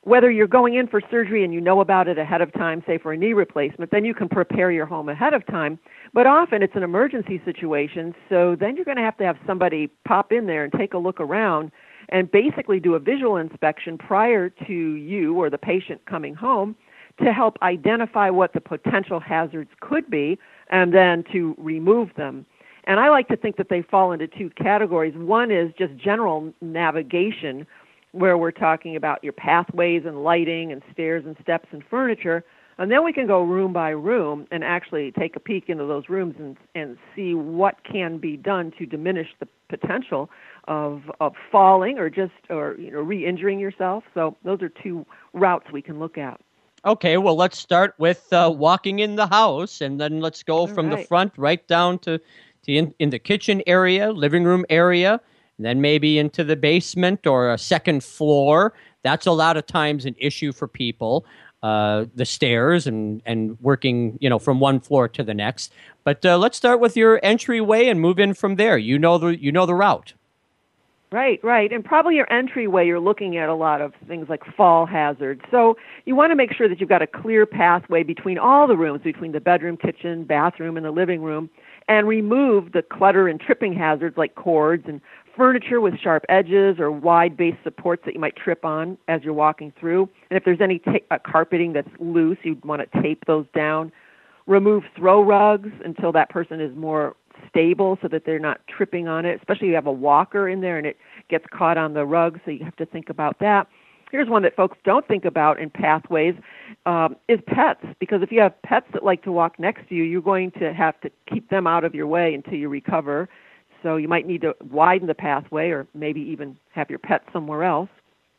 whether you're going in for surgery and you know about it ahead of time, say for a knee replacement, then you can prepare your home ahead of time. But often it's an emergency situation, so then you're going to have to have somebody pop in there and take a look around and basically do a visual inspection prior to you or the patient coming home to help identify what the potential hazards could be and then to remove them. And I like to think that they fall into two categories. One is just general navigation, where we're talking about your pathways and lighting and stairs and steps and furniture. And then we can go room by room and actually take a peek into those rooms and, and see what can be done to diminish the potential of, of falling or just or you know re-injuring yourself. So those are two routes we can look at. Okay, well, let's start with uh, walking in the house, and then let's go All from right. the front right down to, to in, in the kitchen area, living room area, and then maybe into the basement or a second floor. That's a lot of times an issue for people, uh, the stairs and, and working, you know, from one floor to the next. But uh, let's start with your entryway and move in from there. You know the you know the route. Right, right. And probably your entryway, you're looking at a lot of things like fall hazards. So you want to make sure that you've got a clear pathway between all the rooms, between the bedroom, kitchen, bathroom, and the living room, and remove the clutter and tripping hazards like cords and furniture with sharp edges or wide-based supports that you might trip on as you're walking through. And if there's any ta- uh, carpeting that's loose, you'd want to tape those down. Remove throw rugs until that person is more stable so that they're not tripping on it, especially if you have a walker in there and it gets caught on the rug, so you have to think about that. Here's one that folks don't think about in pathways, um, is pets, because if you have pets that like to walk next to you, you're going to have to keep them out of your way until you recover. So you might need to widen the pathway or maybe even have your pet somewhere else.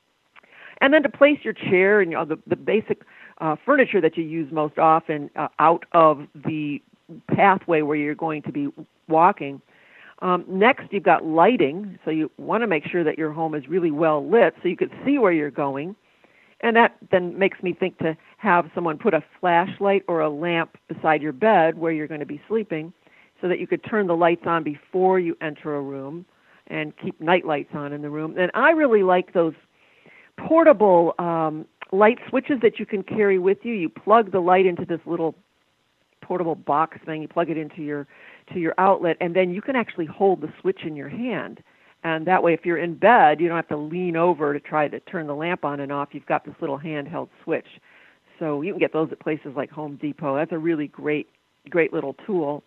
And then to place your chair and you know, the, the basic uh, furniture that you use most often uh, out of the pathway where you're going to be walking. Um, next, you've got lighting, so you want to make sure that your home is really well lit so you can see where you're going. And that then makes me think to have someone put a flashlight or a lamp beside your bed where you're going to be sleeping so that you could turn the lights on before you enter a room and keep night lights on in the room. And I really like those portable um, light switches that you can carry with you. You plug the light into this little portable box thing, you plug it into your to your outlet, and then you can actually hold the switch in your hand. And that way, if you're in bed, you don't have to lean over to try to turn the lamp on and off. You've got this little handheld switch. So you can get those at places like Home Depot. That's a really great, great little tool.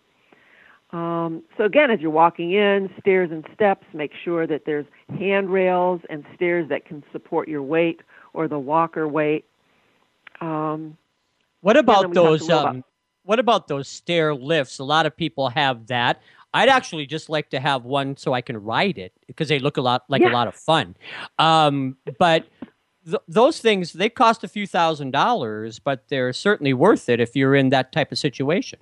Um, so again, as you're walking in, stairs and steps, make sure that there's handrails and stairs that can support your weight or the walker weight. Um, What about we talked a those? little Um, about- what about those stair lifts? A lot of people have that. I'd actually just like to have one so I can ride it because they look a lot like Yeah. a lot of fun. Um, but th- those things, they cost a few thousand dollars, but they're certainly worth it if you're in that type of situation.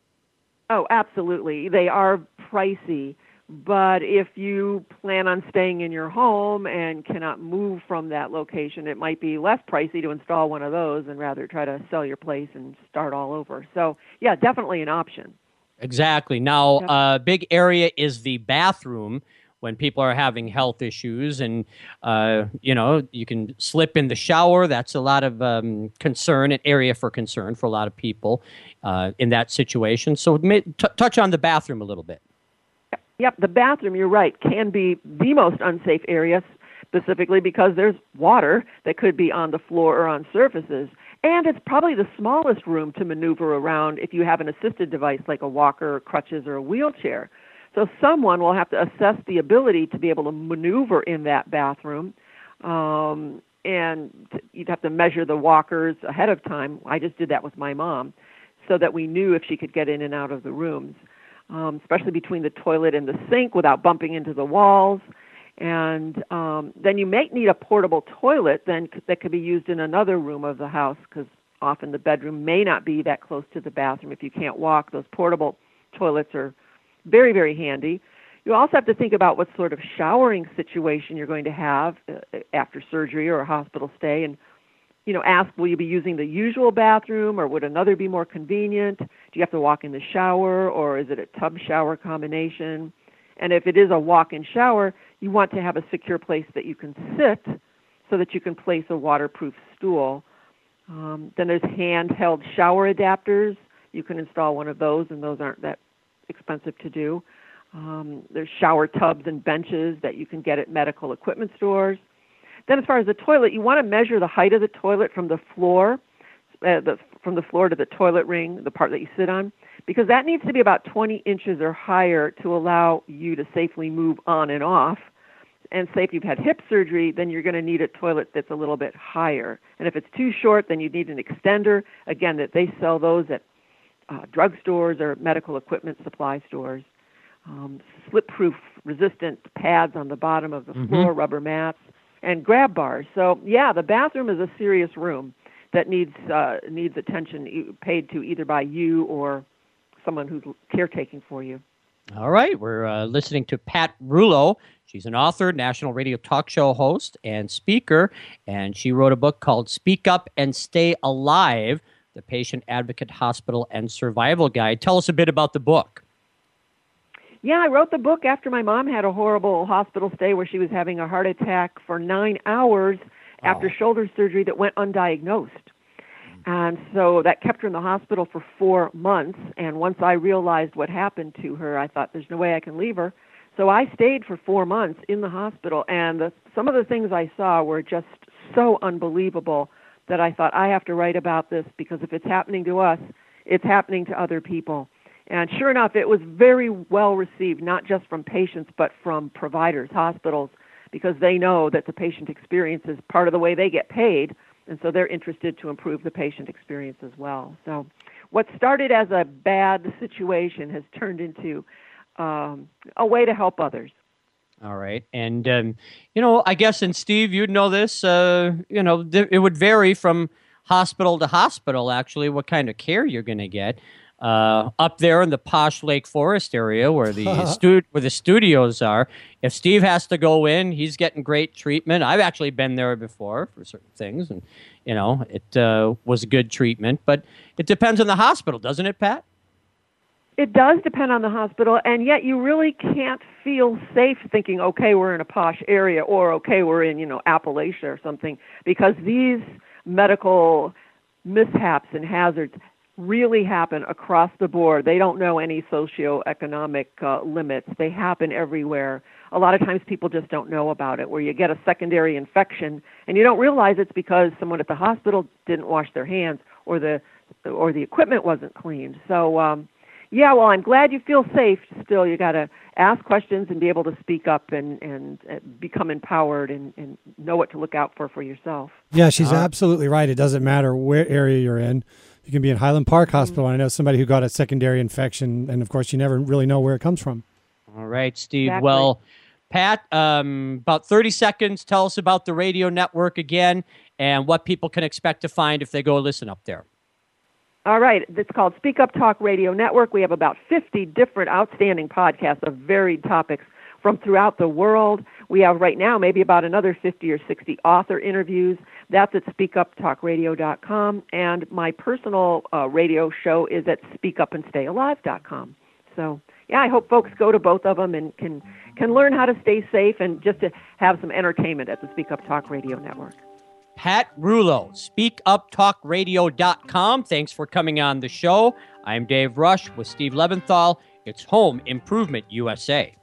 Oh, absolutely. They are pricey, but if you plan on staying in your home and cannot move from that location, it might be less pricey to install one of those and rather try to sell your place and start all over. So, yeah, definitely an option. Exactly. Now, a Yep. uh, big area is the bathroom when people are having health issues. And, uh, you know, you can slip in the shower. That's a lot of um, concern, an area for concern for a lot of people uh, in that situation. So ma- t- touch on the bathroom a little bit. Yep, the bathroom, you're right, can be the most unsafe area, specifically because there's water that could be on the floor or on surfaces. And it's probably the smallest room to maneuver around if you have an assisted device like a walker or crutches or a wheelchair. So someone will have to assess the ability to be able to maneuver in that bathroom. Um, and you'd have to measure the walkers ahead of time. I just did that with my mom so that we knew if she could get in and out of the rooms. Um, especially between the toilet and the sink without bumping into the walls. And um, then you may need a portable toilet then c- that could be used in another room of the house because often the bedroom may not be that close to the bathroom. If you can't walk, those portable toilets are very, very handy. You also have to think about what sort of showering situation you're going to have uh, after surgery or a hospital stay, and you know, ask, will you be using the usual bathroom or would another be more convenient? Do you have to walk in the shower or is it a tub shower combination? And if it is a walk-in shower, you want to have a secure place that you can sit so that you can place a waterproof stool. Um, then there's handheld shower adapters. You can install one of those, and those aren't that expensive to do. Um, there's shower tubs and benches that you can get at medical equipment stores. Then as far as the toilet, you want to measure the height of the toilet from the floor, uh, the, from the floor to the toilet ring, the part that you sit on, because that needs to be about twenty inches or higher to allow you to safely move on and off. And say if you've had hip surgery, then you're going to need a toilet that's a little bit higher. And if it's too short, then you need an extender. Again, that they sell those at uh, drugstores or medical equipment supply stores. Um, slip-proof, resistant pads on the bottom of the Mm-hmm. floor, rubber mats, and grab bars. So, yeah, the bathroom is a serious room that needs uh, needs attention e- paid to either by you or someone who's caretaking for you. All right, we're uh, listening to Pat Rulo. She's an author, national radio talk show host, and speaker, and she wrote a book called Speak Up and Stay Alive, the Patient Advocate Hospital and Survival Guide. Tell us a bit about the book. Yeah, I wrote the book after my mom had a horrible hospital stay where she was having a heart attack for nine hours after Oh. shoulder surgery that went undiagnosed. And so that kept her in the hospital for four months. And once I realized what happened to her, I thought, there's no way I can leave her. So I stayed for four months in the hospital. And the, some of the things I saw were just so unbelievable that I thought, I have to write about this, because if it's happening to us, it's happening to other people. And sure enough, it was very well received, not just from patients, but from providers, hospitals, because they know that the patient experience is part of the way they get paid. And so they're interested to improve the patient experience as well. So what started as a bad situation has turned into um, a way to help others. All right. And, um, you know, I guess, and Steve, you'd know this, uh, you know, th- it would vary from hospital to hospital, actually, what kind of care you're going to get. Uh, up there in the posh Lake Forest area where the stu- where the studios are, if Steve has to go in, he's getting great treatment. I've actually been there before for certain things, and you know it uh, was good treatment. But it depends on the hospital, doesn't it, Pat? It does depend on the hospital, and yet you really can't feel safe thinking, okay, we're in a posh area, or okay, we're in, you know, Appalachia or something, because these medical mishaps and hazards really happen across the board. They don't know any socioeconomic uh, limits. They happen everywhere. A lot of times people just don't know about it, where you get a secondary infection and you don't realize it's because someone at the hospital didn't wash their hands, or the or the equipment wasn't cleaned. So, um, yeah, well, I'm glad you feel safe. Still, you got to ask questions and be able to speak up and, and uh, become empowered and, and know what to look out for for yourself. Yeah, she's Uh, absolutely right. It doesn't matter where area you're in. You can be in Highland Park Hospital. I know somebody who got a secondary infection, and of course, you never really know where it comes from. All right, Steve. Exactly. Well, Pat, um, about thirty seconds. Tell us about the radio network again and what people can expect to find if they go listen up there. All right. It's called Speak Up Talk Radio Network. We have about fifty different outstanding podcasts of varied topics from throughout the world. We have right now maybe about another fifty or sixty author interviews. That's at speak up talk radio dot com. And my personal uh, radio show is at speak up and stay alive dot com. So, yeah, I hope folks go to both of them and can, can learn how to stay safe and just to have some entertainment at the Speak Up Talk Radio Network. Pat Rulo, speak up talk radio dot com. Thanks for coming on the show. I'm Dave Rush with Steve Leventhal. It's Home Improvement U S A.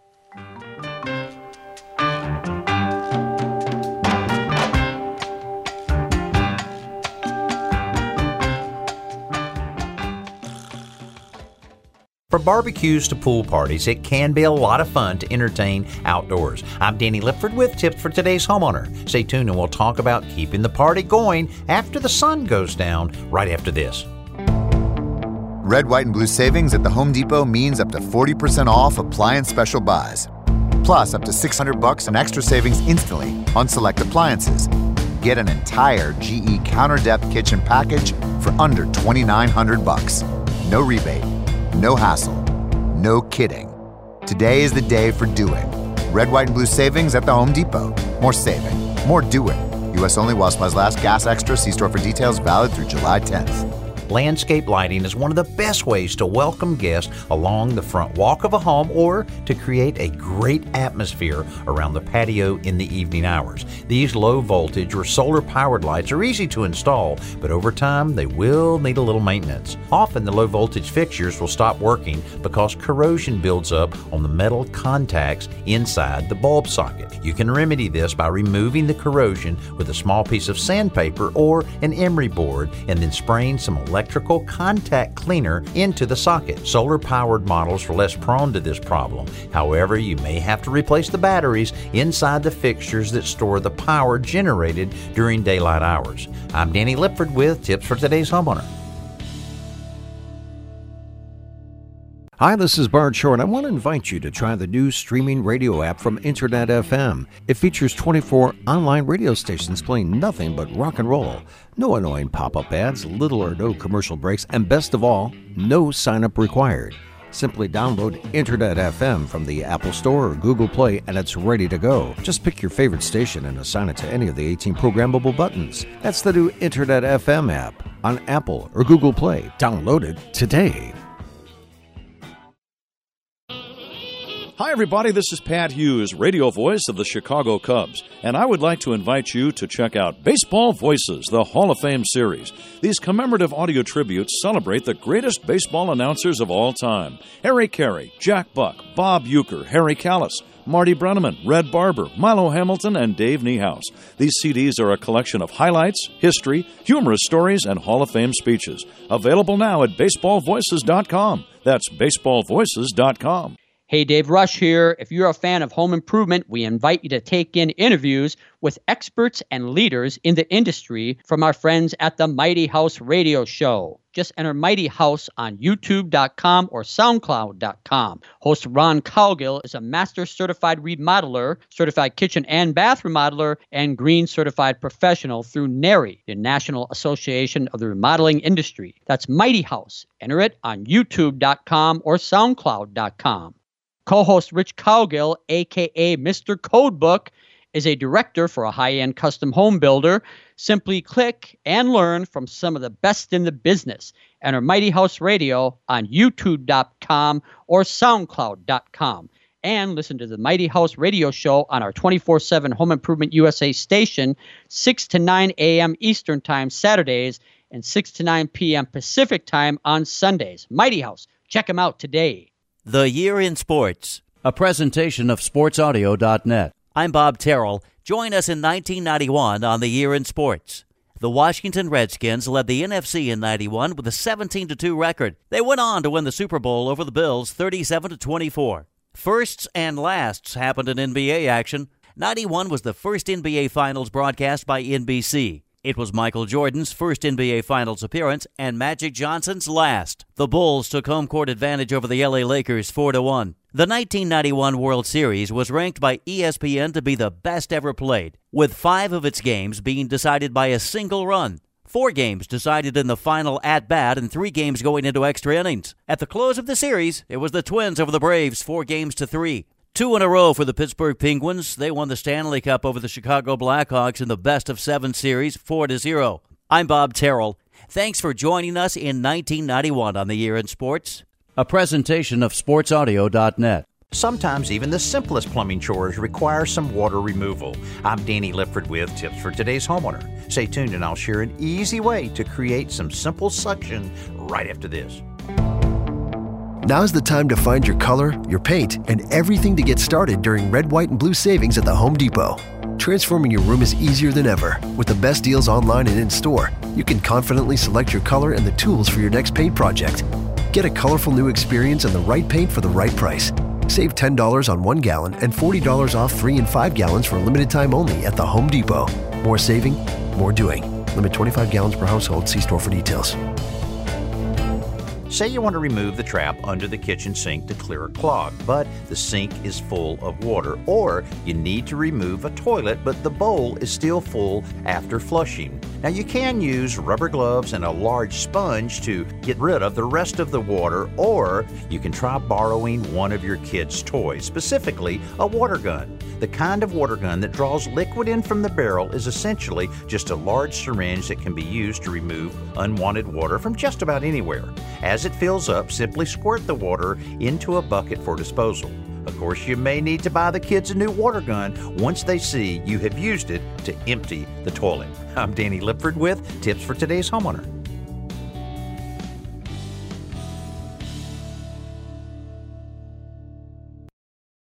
From barbecues to pool parties, it can be a lot of fun to entertain outdoors. I'm Danny Lipford with tips for today's homeowner. Stay tuned and we'll talk about keeping the party going after the sun goes down right after this. Red, white, and blue savings at the Home Depot means up to forty percent off appliance special buys. Plus, up to six hundred bucks in extra savings instantly on select appliances. Get an entire G E counter depth kitchen package for under twenty-nine hundred bucks. No rebate. No hassle. No kidding. Today is the day for doing. Red, white, and blue savings at the Home Depot. More saving. More doing. U S only while supplies last. Gas extra. See store for details. Valid through July tenth. Landscape lighting is one of the best ways to welcome guests along the front walk of a home or to create a great atmosphere around the patio in the evening hours. These low voltage or solar powered lights are easy to install, but over time they will need a little maintenance. Often the low voltage fixtures will stop working because corrosion builds up on the metal contacts inside the bulb socket. You can remedy this by removing the corrosion with a small piece of sandpaper or an emery board and then spraying some electrical contact cleaner into the socket. Solar powered models are less prone to this problem. However, you may have to replace the batteries inside the fixtures that store the power generated during daylight hours. I'm Danny Lipford with Tips for Today's Homeowner. Hi, this is Bart Shore, and I want to invite you to try the new streaming radio app from Internet F M. It features twenty-four online radio stations playing nothing but rock and roll. No annoying pop-up ads, little or no commercial breaks, and best of all, no sign-up required. Simply download Internet F M from the Apple Store or Google Play, and it's ready to go. Just pick your favorite station and assign it to any of the eighteen programmable buttons. That's the new Internet F M app on Apple or Google Play. Download it today. Hi, everybody. This is Pat Hughes, radio voice of the Chicago Cubs, and I would like to invite you to check out Baseball Voices, the Hall of Fame series. These commemorative audio tributes celebrate the greatest baseball announcers of all time. Harry Carey, Jack Buck, Bob Uecker, Harry Callis, Marty Brenneman, Red Barber, Milo Hamilton, and Dave Niehaus. These C Ds are a collection of highlights, history, humorous stories, and Hall of Fame speeches. Available now at baseball voices dot com. That's baseball voices dot com. Hey, Dave Rush here. If you're a fan of home improvement, we invite you to take in interviews with experts and leaders in the industry from our friends at the Mighty House Radio Show. Just enter Mighty House on youtube dot com or soundcloud dot com. Host Ron Cowgill is a master certified remodeler, certified kitchen and bath remodeler, and green certified professional through NARI, the National Association of the Remodeling Industry. That's Mighty House. Enter it on youtube dot com or soundcloud dot com. Co-host Rich Cowgill, a k a. Mister Codebook, is a director for a high-end custom home builder. Simply click and learn from some of the best in the business. Enter Mighty House Radio on youtube dot com or soundcloud dot com. And listen to the Mighty House Radio Show on our twenty-four seven Home Improvement U S A station, six to nine a.m. Eastern Time Saturdays and six to nine p.m. Pacific Time on Sundays. Mighty House, check them out today. The Year in Sports, a presentation of sports audio dot net. I'm Bob Terrell. Join us in nineteen ninety-one on The Year in Sports. The Washington Redskins led the N F C in ninety-one with a seventeen to two record. They went on to win the Super Bowl over the Bills thirty-seven to twenty-four. Firsts and lasts happened in N B A action. ninety-one was the first N B A Finals broadcast by N B C. It was Michael Jordan's first N B A Finals appearance and Magic Johnson's last. The Bulls took home court advantage over the L A Lakers four to one. The nineteen ninety-one World Series was ranked by E S P N to be the best ever played, with five of its games being decided by a single run. Four games decided in the final at-bat and three games going into extra innings. At the close of the series, it was the Twins over the Braves, four games to three. Two in a row for the Pittsburgh Penguins. They won the Stanley Cup over the Chicago Blackhawks in the best of seven series, four to zero. I'm Bob Terrell. Thanks for joining us in nineteen ninety-one on The Year in Sports, a presentation of sports audio dot net. Sometimes even the simplest plumbing chores require some water removal. I'm Danny Lipford with Tips for Today's Homeowner. Stay tuned and I'll share an easy way to create some simple suction right after this. Now's the time to find your color, your paint, and everything to get started during red, white, and blue savings at the Home Depot. Transforming your room is easier than ever. With the best deals online and in-store, you can confidently select your color and the tools for your next paint project. Get a colorful new experience and the right paint for the right price. Save ten dollars on one gallon and forty dollars off three and five gallons for a limited time only at the Home Depot. More saving, more doing. Limit twenty-five gallons per household. See store for details. Say you want to remove the trap under the kitchen sink to clear a clog, but the sink is full of water, or you need to remove a toilet, but the bowl is still full after flushing. Now you can use rubber gloves and a large sponge to get rid of the rest of the water, or you can try borrowing one of your kids' toys, specifically a water gun. The kind of water gun that draws liquid in from the barrel is essentially just a large syringe that can be used to remove unwanted water from just about anywhere. As it fills up, simply squirt the water into a bucket for disposal. Of course, you may need to buy the kids a new water gun once they see you have used it to empty the toilet. I'm Danny Lipford with Tips for Today's Homeowner.